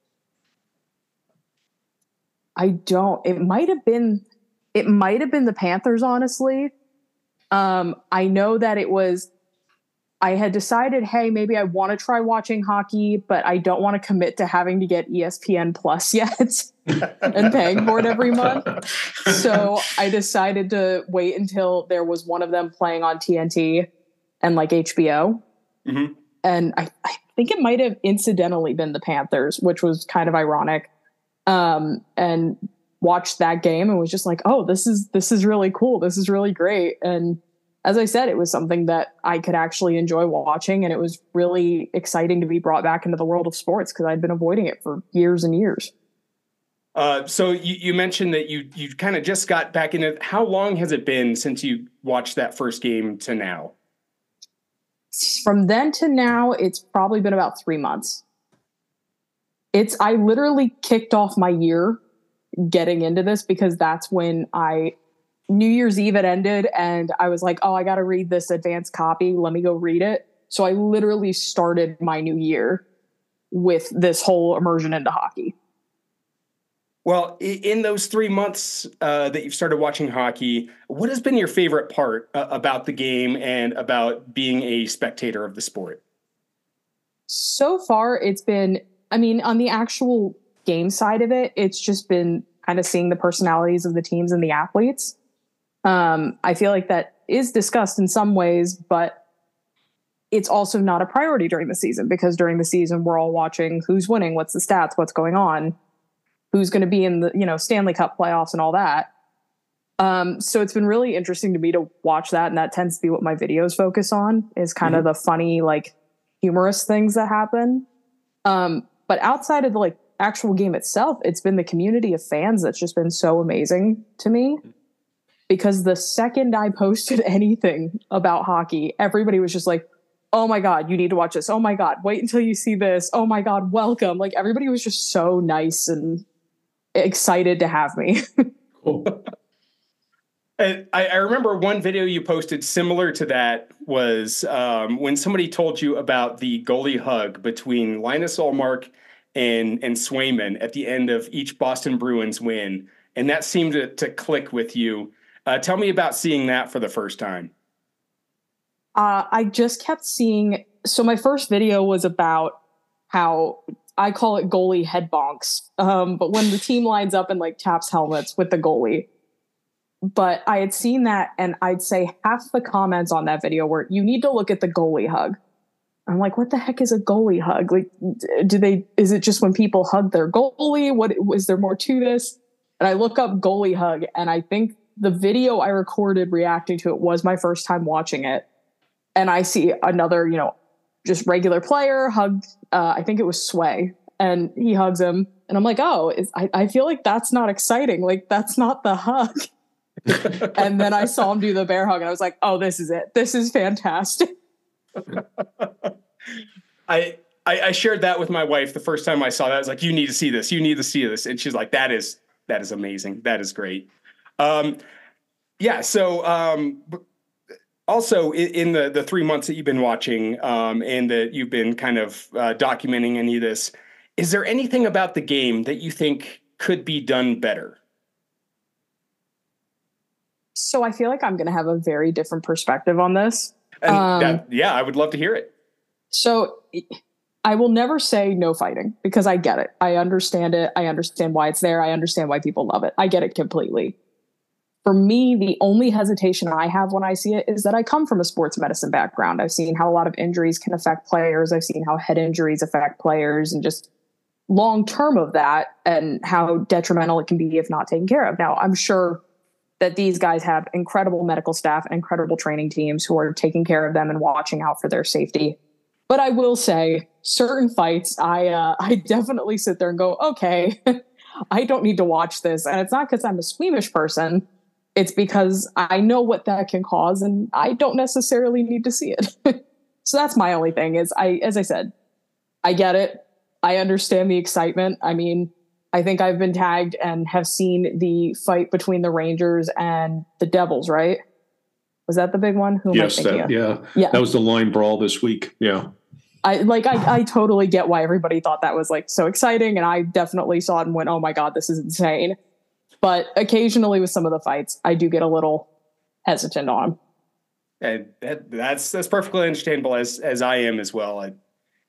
I don't. It might have been. It might have been the Panthers. Honestly, um, I know that it was. I had decided, hey, maybe I want to try watching hockey, but I don't want to commit to having to get E S P N Plus yet and paying for it every month. So I decided to wait until there was one of them playing on T N T and like H B O. Mm-hmm. And I, I think it might have incidentally been the Panthers, which was kind of ironic. Um, and watched that game and was just like, oh, this is, this is really cool. This is really great. And as I said, it was something that I could actually enjoy watching. And it was really exciting to be brought back into the world of sports because I'd been avoiding it for years and years. Uh, so you, you mentioned that you, you kind of just got back into it. How long has it been since you watched that first game to now? From then to now, it's probably been about three months. It's, I literally kicked off my year getting into this because that's when I, New Year's Eve it ended and I was like, oh, I got to read this advanced copy. Let me go read it. So I literally started my new year with this whole immersion into hockey. Well, in those three months uh, that you've started watching hockey, what has been your favorite part uh, about the game and about being a spectator of the sport? So far, it's been, I mean, on the actual game side of it, it's just been kind of seeing the personalities of the teams and the athletes. Um, I feel like that is discussed in some ways, but it's also not a priority during the season because during the season, we're all watching who's winning, what's the stats, what's going on, who's going to be in the, you know, Stanley Cup playoffs and all that. Um, so it's been really interesting to me to watch that. And that tends to be what my videos focus on is kind mm-hmm. of the funny, like humorous things that happen. Um, but outside of the like actual game itself, it's been the community of fans that's just been so amazing to me. Because the second I posted anything about hockey, everybody was just like, oh my God, you need to watch this. Oh my God, wait until you see this. Oh my God, welcome. Like everybody was just so nice and excited to have me. Cool. And I, I remember one video you posted similar to that was um, when somebody told you about the goalie hug between Linus Ullmark and, and Swayman at the end of each Boston Bruins win. And that seemed to, to click with you. Uh, tell me about seeing that for the first time. Uh, I just kept seeing. So my first video was about how I call it goalie head bonks. Um, but when the team lines up and like taps helmets with the goalie. But I had seen that and I'd say half the comments on that video were, you need to look at the goalie hug. I'm like, what the heck is a goalie hug? Like, do they, is it just when people hug their goalie? What, is there more to this? And I look up goalie hug and I think the video I recorded reacting to it was my first time watching it. And I see another, you know, just regular player hug. Uh, I think it was Sway and he hugs him. And I'm like, oh, is, I, I feel like that's not exciting. Like, that's not the hug. And then I saw him do the bear hug and I was like, oh, this is it. This is fantastic. I, I I shared that with my wife the first time I saw that. I was like, you need to see this. You need to see this. And she's like, that is, that is amazing. That is great. Um, yeah. So, um, also in, in the, the three months that you've been watching, um, and that you've been kind of, uh, documenting any of this, is there anything about the game that you think could be done better? So I feel like I'm going to have a very different perspective on this. And um, that, yeah, I would love to hear it. So I will never say no fighting because I get it. I understand it. I understand why it's there. I understand why people love it. I get it completely. For me, the only hesitation I have when I see it is that I come from a sports medicine background. I've seen how a lot of injuries can affect players. I've seen how head injuries affect players and just long term of that and how detrimental it can be if not taken care of. Now, I'm sure that these guys have incredible medical staff and incredible training teams who are taking care of them and watching out for their safety. But I will say, certain fights, I uh, I definitely sit there and go, okay, I don't need to watch this. And it's not because I'm a squeamish person. It's because I know what that can cause, and I don't necessarily need to see it. So that's my only thing is, I, as I said, I get it. I understand the excitement. I mean, I think I've been tagged and have seen the fight between the Rangers and the Devils, right? Was that the big one? Who am yes, I thinking that, of? yeah. Yeah. That was the line brawl this week. Yeah. I like I, I totally get why everybody thought that was like so exciting, and I definitely saw it and went, oh my God, this is insane. But occasionally with some of the fights, I do get a little hesitant on them. And that, that's that's perfectly understandable, as as I am as well. I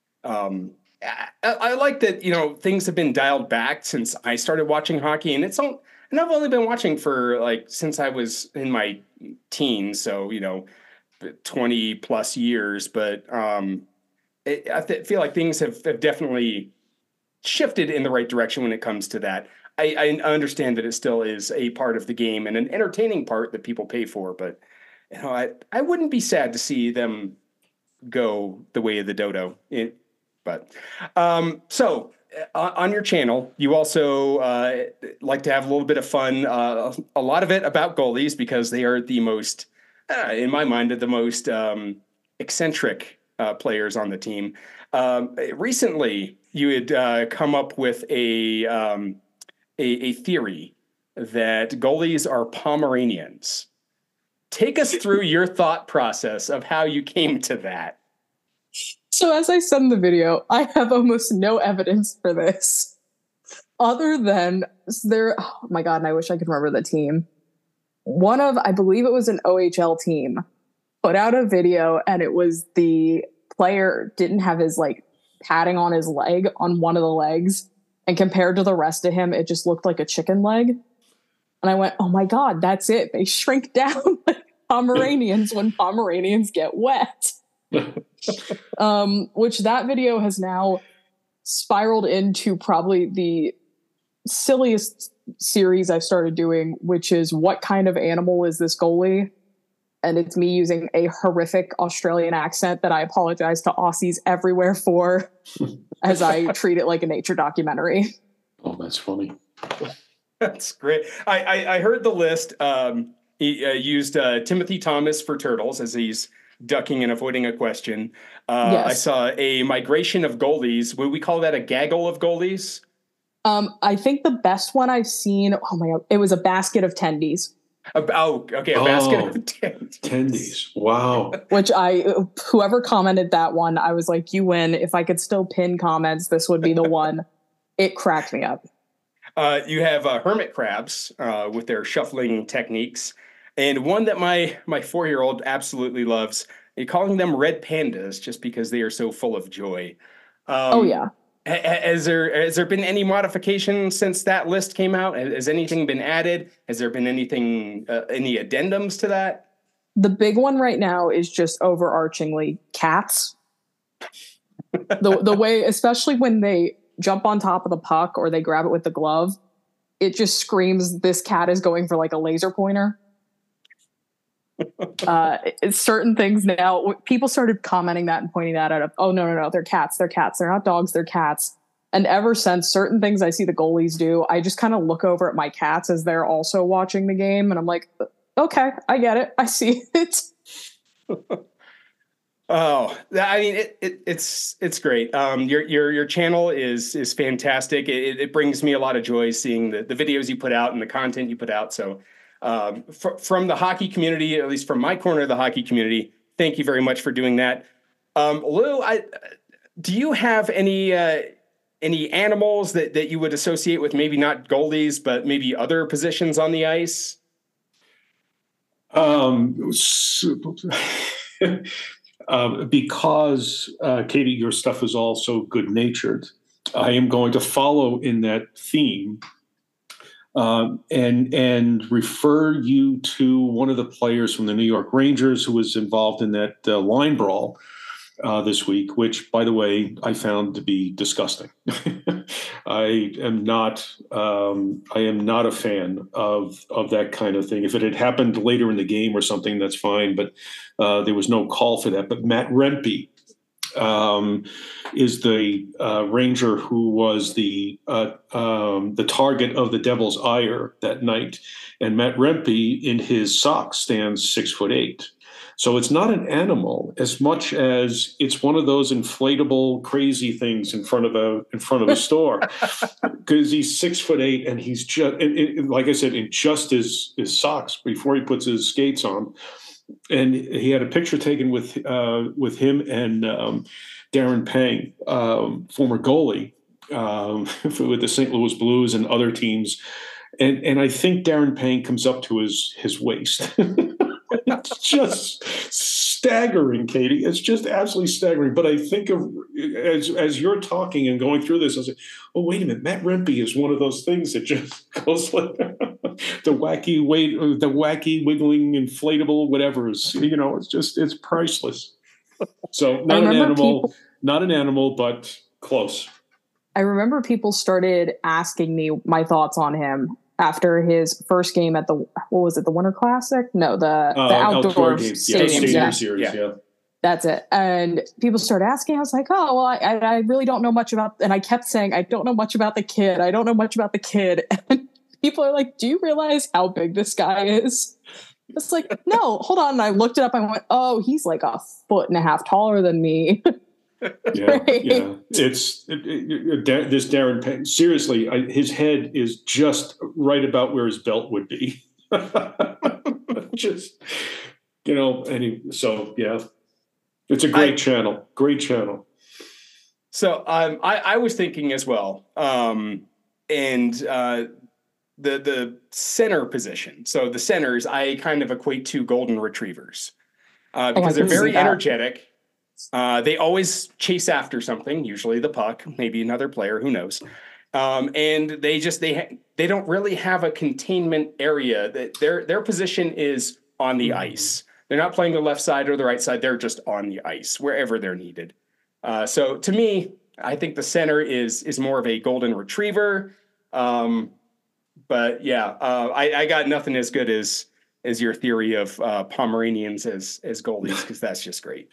um I, I like that, you know, things have been dialed back since I started watching hockey, and it's all, and I've only been watching for like since I was in my teens, so you know, twenty plus years. But um, it, I th- feel like things have, have definitely shifted in the right direction when it comes to that. I, I understand that it still is a part of the game and an entertaining part that people pay for, but you know, I I wouldn't be sad to see them go the way of the dodo. It, but um, so uh, on your channel, you also uh, like to have a little bit of fun. Uh, a lot of it about goalies because they are the most, uh, in my mind, the most um, eccentric uh, players on the team. Um, recently, you had uh, come up with a, um, a a theory that goalies are Pomeranians. Take us through your thought process of how you came to that. So as I said in the video, I have almost no evidence for this other than there. Oh my God. And I wish I could remember the team. One of, I believe it was an O H L team, put out a video, and it was the player didn't have his like padding on his leg on one of the legs. And compared to the rest of him, it just looked like a chicken leg. And I went, oh my God, that's it. They shrink down like Pomeranians when Pomeranians get wet. um, which that video has now spiraled into probably the silliest series I've started doing, which is what kind of animal is this goalie? And it's me using a horrific Australian accent that I apologize to Aussies everywhere for as I treat it like a nature documentary. Oh, that's funny. That's great. I, I, I heard the list. Um, he uh, used uh, Timothy Thomas for turtles as he's ducking and avoiding a question. Uh, yes. I saw a migration of goalies. Would we call that a gaggle of goalies? Um, I think the best one I've seen, oh my God, it was a basket of tendies. A, oh, okay, a oh, basket of tendies. Tendies, wow. Which I, whoever commented that one, I was like, you win. If I could still pin comments, this would be the one. It cracked me up. Uh, you have uh, hermit crabs uh, with their shuffling techniques. And one that my my four-year-old absolutely loves, you're calling them red pandas just because they are so full of joy. Um, oh, yeah. Has there has there been any modification since that list came out? Has anything been added? Has there been anything, uh, any addendums to that? The big one right now is just overarchingly cats. the the way, especially when they jump on top of the puck or they grab it with the glove, it just screams, this cat is going for like a laser pointer. uh, it's certain things now, people started commenting that and pointing that out. Oh, no, no, no, they're cats. They're cats. They're not dogs. They're cats. And ever since, certain things I see the goalies do, I just kind of look over at my cats as they're also watching the game. And I'm like, okay, I get it. I see it. Oh, I mean, it, it, it's it's great. Um, your your your channel is is fantastic. It, it brings me a lot of joy seeing the, the videos you put out and the content you put out. So um, fr- from the hockey community, at least from my corner of the hockey community, thank you very much for doing that. Um, Lou, I, do you have any uh, any animals that, that you would associate with maybe not goalies, but maybe other positions on the ice? Um. Uh, because, uh, Katie, your stuff is all so good-natured, I am going to follow in that theme um, and and refer you to one of the players from the New York Rangers who was involved in that uh, line brawl uh, this week, which, by the way, I found to be disgusting. I am not um, I am not a fan of of that kind of thing. If it had happened later in the game or something, that's fine. But uh, there was no call for that. But Matt Rempe um, is the uh, Ranger who was the uh, um, the target of the Devil's ire that night. And Matt Rempe in his socks stands six foot eight. So it's not an animal as much as it's one of those inflatable, crazy things in front of a in front of a store, because he's six foot eight and he's just and, and, like I said, in just his his socks before he puts his skates on. And he had a picture taken with uh, with him and um, Darren Pang, um, former goalie um, with the Saint Louis Blues and other teams, and and I think Darren Pang comes up to his his waist. It's just staggering, Katie. It's just absolutely staggering. But I think of as as you're talking and going through this, I was like, oh, wait a minute. Matt Rempe is one of those things that just goes like the wacky weight, the wacky wiggling inflatable, whatever is, you know, it's just, it's priceless. So not an animal, people, not an animal, but close. I remember people started asking me my thoughts on him after his first game at the, what was it, the Winter Classic? No, the, uh, the outdoor, outdoor games. Stadium, yeah, stadium yeah. series, yeah. yeah. That's it. And people started asking. I was like, oh, well, I, I really don't know much about, and I kept saying, I don't know much about the kid. I don't know much about the kid. And people are like, do you realize how big this guy is? It's like, no, hold on. And I looked it up. I went, oh, he's like a foot and a half taller than me. Yeah, right? yeah. It's it, it, it, this Darren Pang. Seriously, I, his head is just right about where his belt would be. Just, you know, and he, so yeah, it's a great I, channel. Great channel. So um, I, I was thinking as well, um, and uh, the the center position. So the centers I kind of equate to golden retrievers uh, because oh, they're very energetic. Uh, they always chase after something, usually the puck, maybe another player, who knows. Um, and they just they ha- they don't really have a containment area. That their their position is on the ice. They're not playing the left side or the right side. They're just on the ice wherever they're needed. Uh, so to me, I think the center is is more of a golden retriever. Um, but yeah, uh, I, I got nothing as good as as your theory of uh, Pomeranians as as goalies, because that's just great.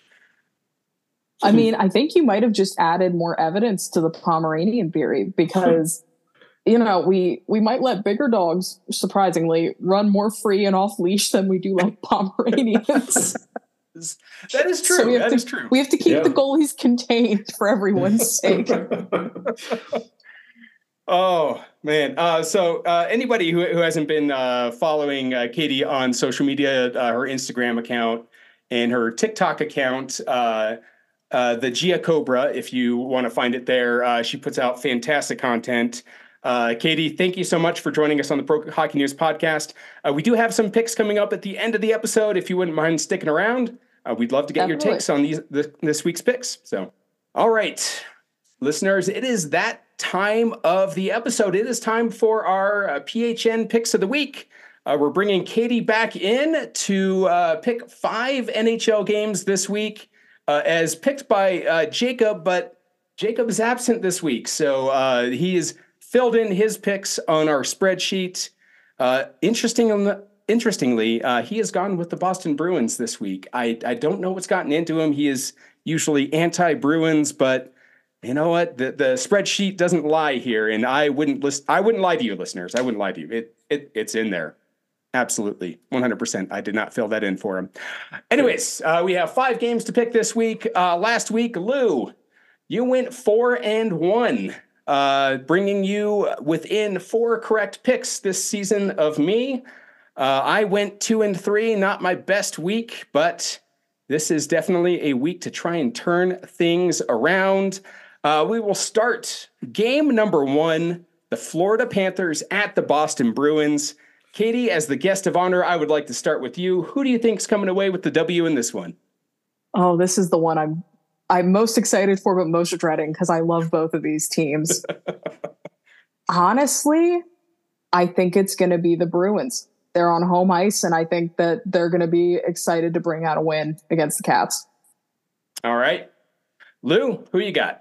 I mean, I think you might have just added more evidence to the Pomeranian theory, because, you know, we we might let bigger dogs, surprisingly, run more free and off leash than we do like Pomeranians. That is true. So that to, is true. We have to keep yeah. the goalies contained for everyone's sake. Oh, man. Uh, so uh, anybody who, who hasn't been uh, following uh, Katie on social media, uh, her Instagram account and her TikTok account, uh, uh, the Gia Cobra, if you want to find it there, uh, she puts out fantastic content. Uh, Katie, thank you so much for joining us on the Pro Hockey News podcast. Uh, we do have some picks coming up at the end of the episode. If you wouldn't mind sticking around, uh, we'd love to get Definitely. your takes on these this, this week's picks. So, all right, listeners, it is that time of the episode. It is time for our uh, P H N picks of the week. Uh, we're bringing Katie back in to uh, pick five N H L games this week, uh, as picked by uh, Jacob, but Jacob is absent this week, so uh, he is filled in his picks on our spreadsheet. Uh, interesting, interestingly, uh, he has gone with the Boston Bruins this week. I, I don't know what's gotten into him. He is usually anti-Bruins, but you know what? The the spreadsheet doesn't lie here, and I wouldn't list. I wouldn't lie to you, listeners. I wouldn't lie to you. It it it's in there. Absolutely, one hundred percent. I did not fill that in for him. Anyways, uh, we have five games to pick this week. Uh, last week, Lou, you went four and one. Uh, bringing you within four correct picks this season of me. Uh, I went two and three, not my best week, but this is definitely a week to try and turn things around. Uh, we will start game number one, the Florida Panthers at the Boston Bruins. Katie, as the guest of honor, I would like to start with you. Who do you think is coming away with the W in this one? Oh, this is the one I'm I'm most excited for, but most dreading, because I love both of these teams. Honestly, I think it's going to be the Bruins. They're on home ice, and I think that they're going to be excited to bring out a win against the Caps. All right. Lou, who you got?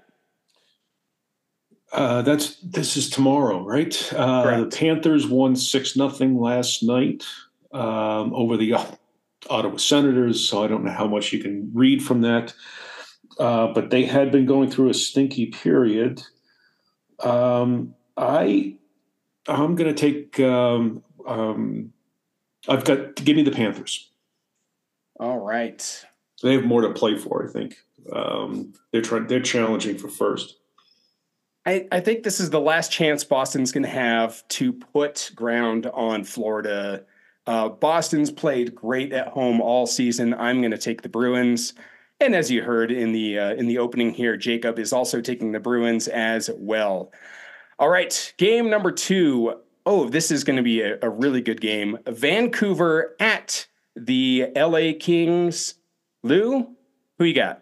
Uh, that's this is tomorrow, right? Uh, the Panthers won six nothing last night um, over the Ottawa Senators, so I don't know how much you can read from that. uh, but they had been going through a stinky period. Um, I I'm going to take. Um, um, I've got give me the Panthers. All right. They have more to play for. I think um, they're trying. They're challenging for first. I, I think this is the last chance Boston's going to have to put ground on Florida. Uh, Boston's played great at home all season. I'm going to take the Bruins. And as you heard in the uh, in the opening here, Jacob is also taking the Bruins as well. All right, game number two. Oh, this is going to be a, a really good game. Vancouver at the L A Kings. Lou, who you got?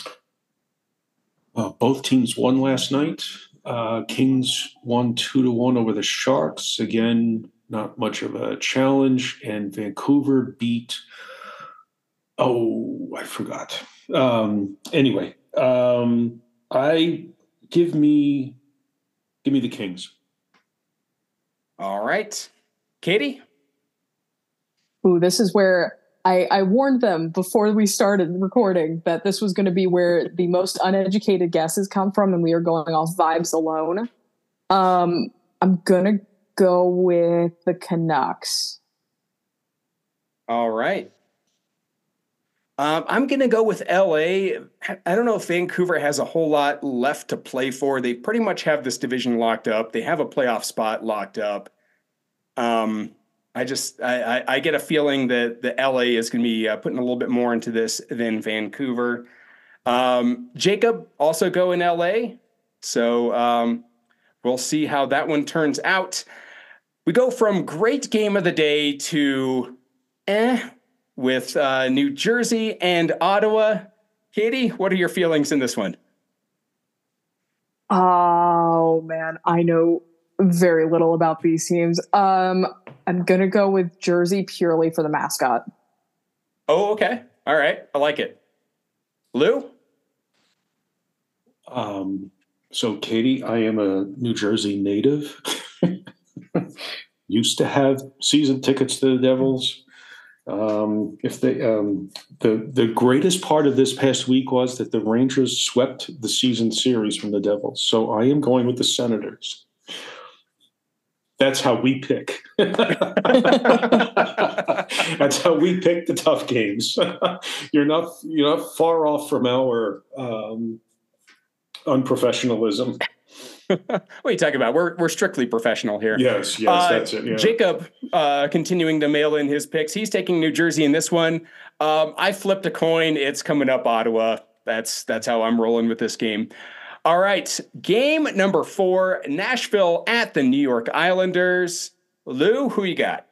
Uh, both teams won last night. Uh, Kings won two to one over the Sharks. Again, not much of a challenge. And Vancouver beat. Oh, I forgot. Um, anyway, um, I give me give me the Kings. All right, Katie. Ooh, this is where I, I warned them before we started recording that this was going to be where the most uneducated guesses come from, and we are going off vibes alone. Um, I'm going to go with the Canucks. All right. Um, I'm going to go with L A. I don't know if Vancouver has a whole lot left to play for. They pretty much have this division locked up. They have a playoff spot locked up. Um, I just I, I, I get a feeling that the L A is going to be uh, putting a little bit more into this than Vancouver. Um, Jacob also go in L A, so um, we'll see how that one turns out. We go from great game of the day to eh with uh, New Jersey and Ottawa. Katie, what are your feelings in this one? Oh man, I know very little about these teams. Um, I'm gonna go with Jersey purely for the mascot. Oh, okay. All right. I like it. Lou? Um, so, Katie, I am a New Jersey native. Used to have season tickets to the Devils. Um, if they, um, the the greatest part of this past week was that the Rangers swept the season series from the Devils. So I am going with the Senators. That's how we pick. That's how we pick the tough games. You're not you're not far off from our um, unprofessionalism. What are you talking about? We're we're strictly professional here. Yes, yes, uh, that's it. Yeah. Jacob, uh, continuing to mail in his picks. He's taking New Jersey in this one. Um, I flipped a coin. It's coming up Ottawa. That's that's how I'm rolling with this game. All right, game number four, Nashville at the New York Islanders. Lou, who you got?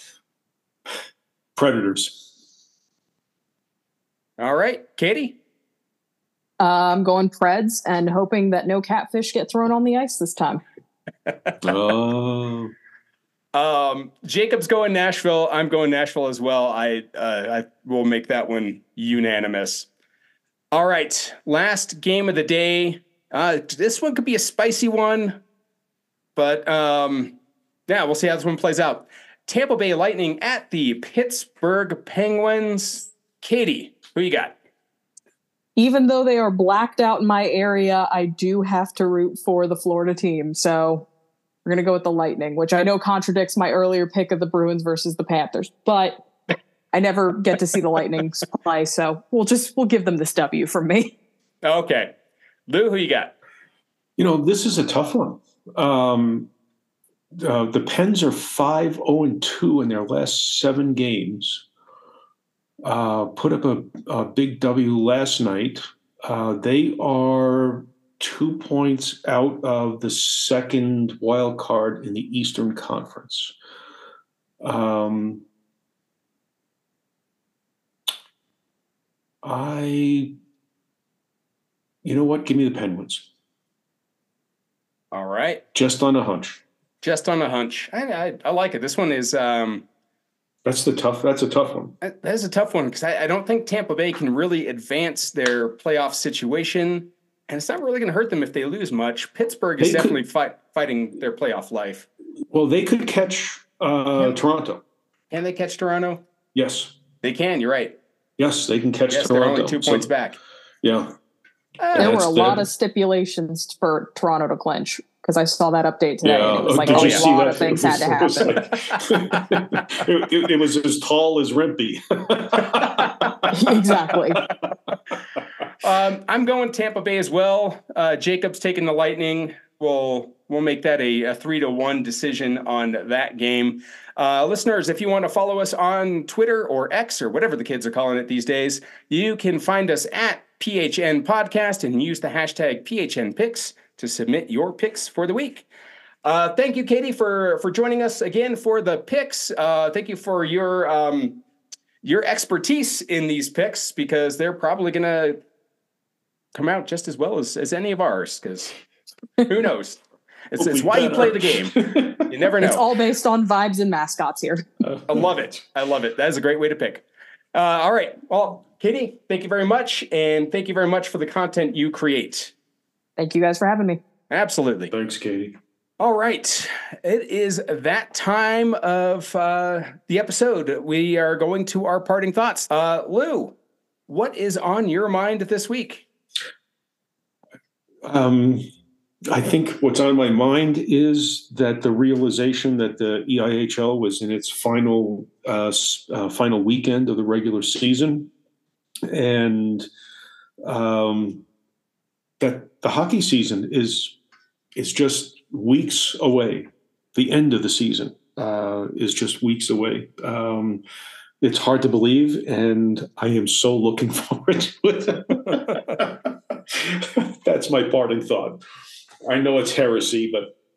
Predators. All right, Katie? Uh, I'm going Preds and hoping that no catfish get thrown on the ice this time. Oh. Um, Jacob's going Nashville. I'm going Nashville as well. I uh, I will make that one unanimous. All right, last game of the day. Uh, this one could be a spicy one, but um, yeah, we'll see how this one plays out. Tampa Bay Lightning at the Pittsburgh Penguins. Katie, who you got? Even though they are blacked out in my area, I do have to root for the Florida team. So we're going to go with the Lightning, which I know contradicts my earlier pick of the Bruins versus the Panthers, but I never get to see the Lightning play. So we'll just, we'll give them this W from me. Okay. Lou, who you got? You know, this is a tough one. Um, uh, the Pens are five oh and two in their last seven games. Uh, put up a, a big W last night. Uh, they are two points out of the second wild card in the Eastern Conference. Um, I, you know what? Give me the Penguins. All right. Just on a hunch. Just on a hunch. I, I, I like it. This one is um, That's the tough. That's a tough one. that is a tough one because I, I don't think Tampa Bay can really advance their playoff situation, and it's not really going to hurt them if they lose much. Pittsburgh is They could- definitely fight, fighting their playoff life. Well, they could catch uh, Yeah. Toronto. Can they catch Toronto? Yes. They can. You're right. Yes, they can catch Yes, they're Toronto. only two So, points back. Yeah. Uh, there were that's a the- lot of stipulations for Toronto to clinch because I saw that update today. Yeah. And it was like Did a you see lot that? of things It had to was- happen. it, was like- it- it- it was as tall as Rimpey. Exactly. Um, I'm going Tampa Bay as well. Uh, Jacob's taking the Lightning. We'll we'll make that a, a three to one decision on that game. Uh, listeners, if you want to follow us on Twitter or X or whatever the kids are calling it these days, you can find us at P H N Podcast and use the hashtag P H N Picks to submit your picks for the week. Uh, thank you, Katie, for for joining us again for the picks. Uh, thank you for your um, your expertise in these picks because they're probably going to come out just as well as, as any of ours because who knows? It's, it's why you play the game. You never know. It's all based on vibes and mascots here. I love it. I love it. That is a great way to pick. Uh, all right. Well, Katie, thank you very much. And thank you very much for the content you create. Thank you guys for having me. Absolutely. Thanks, Katie. All right. It is that time of uh, the episode. We are going to our parting thoughts. Uh, Lou, what is on your mind this week? Um, I think what's on my mind is that the realization that the E I H L was in its final uh, s- uh, final weekend of the regular season, and um, that the hockey season is is just weeks away. The end of the season uh, is just weeks away. Um, it's hard to believe, and I am so looking forward to it. That's my parting thought. I know it's heresy,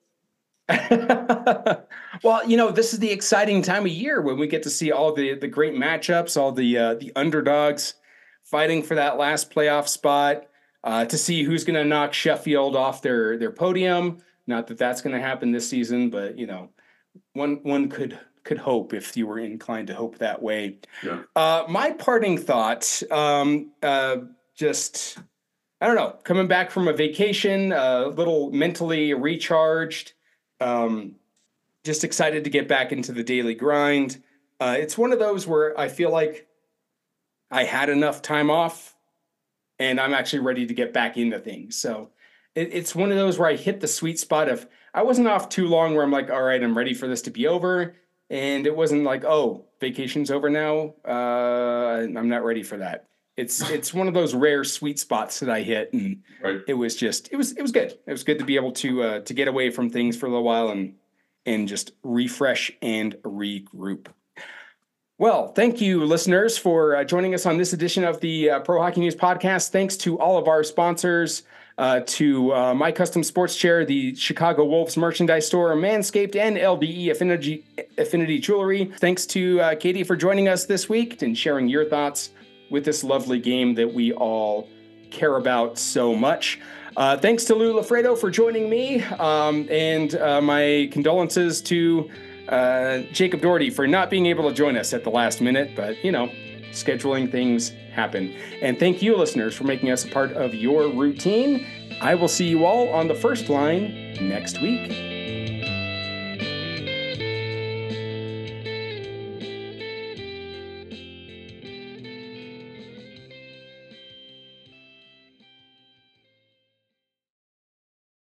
but Well, you know, this is the exciting time of year when we get to see all the the great matchups, all the uh, the underdogs fighting for that last playoff spot, uh, to see who's going to knock Sheffield off their their podium. Not that that's going to happen this season, but you know, one one could could hope if you were inclined to hope that way. yeah. Uh, my parting thought, um, uh, just, I don't know, coming back from a vacation, a little mentally recharged, um, just excited to get back into the daily grind. Uh, it's one of those where I feel like I had enough time off and I'm actually ready to get back into things. So it, it's one of those where I hit the sweet spot of, I wasn't off too long where I'm like, all right, I'm ready for this to be over. And it wasn't like, oh, vacation's over now. Uh, I'm not ready for that. It's it's one of those rare sweet spots that I hit, and Right. it was just it was it was good. It was good to be able to uh, to get away from things for a little while and and just refresh and regroup. Well, thank you, listeners, for uh, joining us on this edition of the uh, Pro Hockey News Podcast. Thanks to all of our sponsors. Uh, to uh, My Custom Sports Chair, the Chicago Wolves merchandise store, Manscaped, and L B E Affinity, Affinity Jewelry. Thanks to uh, Katie for joining us this week and sharing your thoughts with this lovely game that we all care about so much. Uh, thanks to Lou Lafredo for joining me, um, and uh, my condolences to uh, Jacob Doherty for not being able to join us at the last minute, but, you know, scheduling things happen. And thank you, listeners, for making us a part of your routine. I will see you all on the first line next week.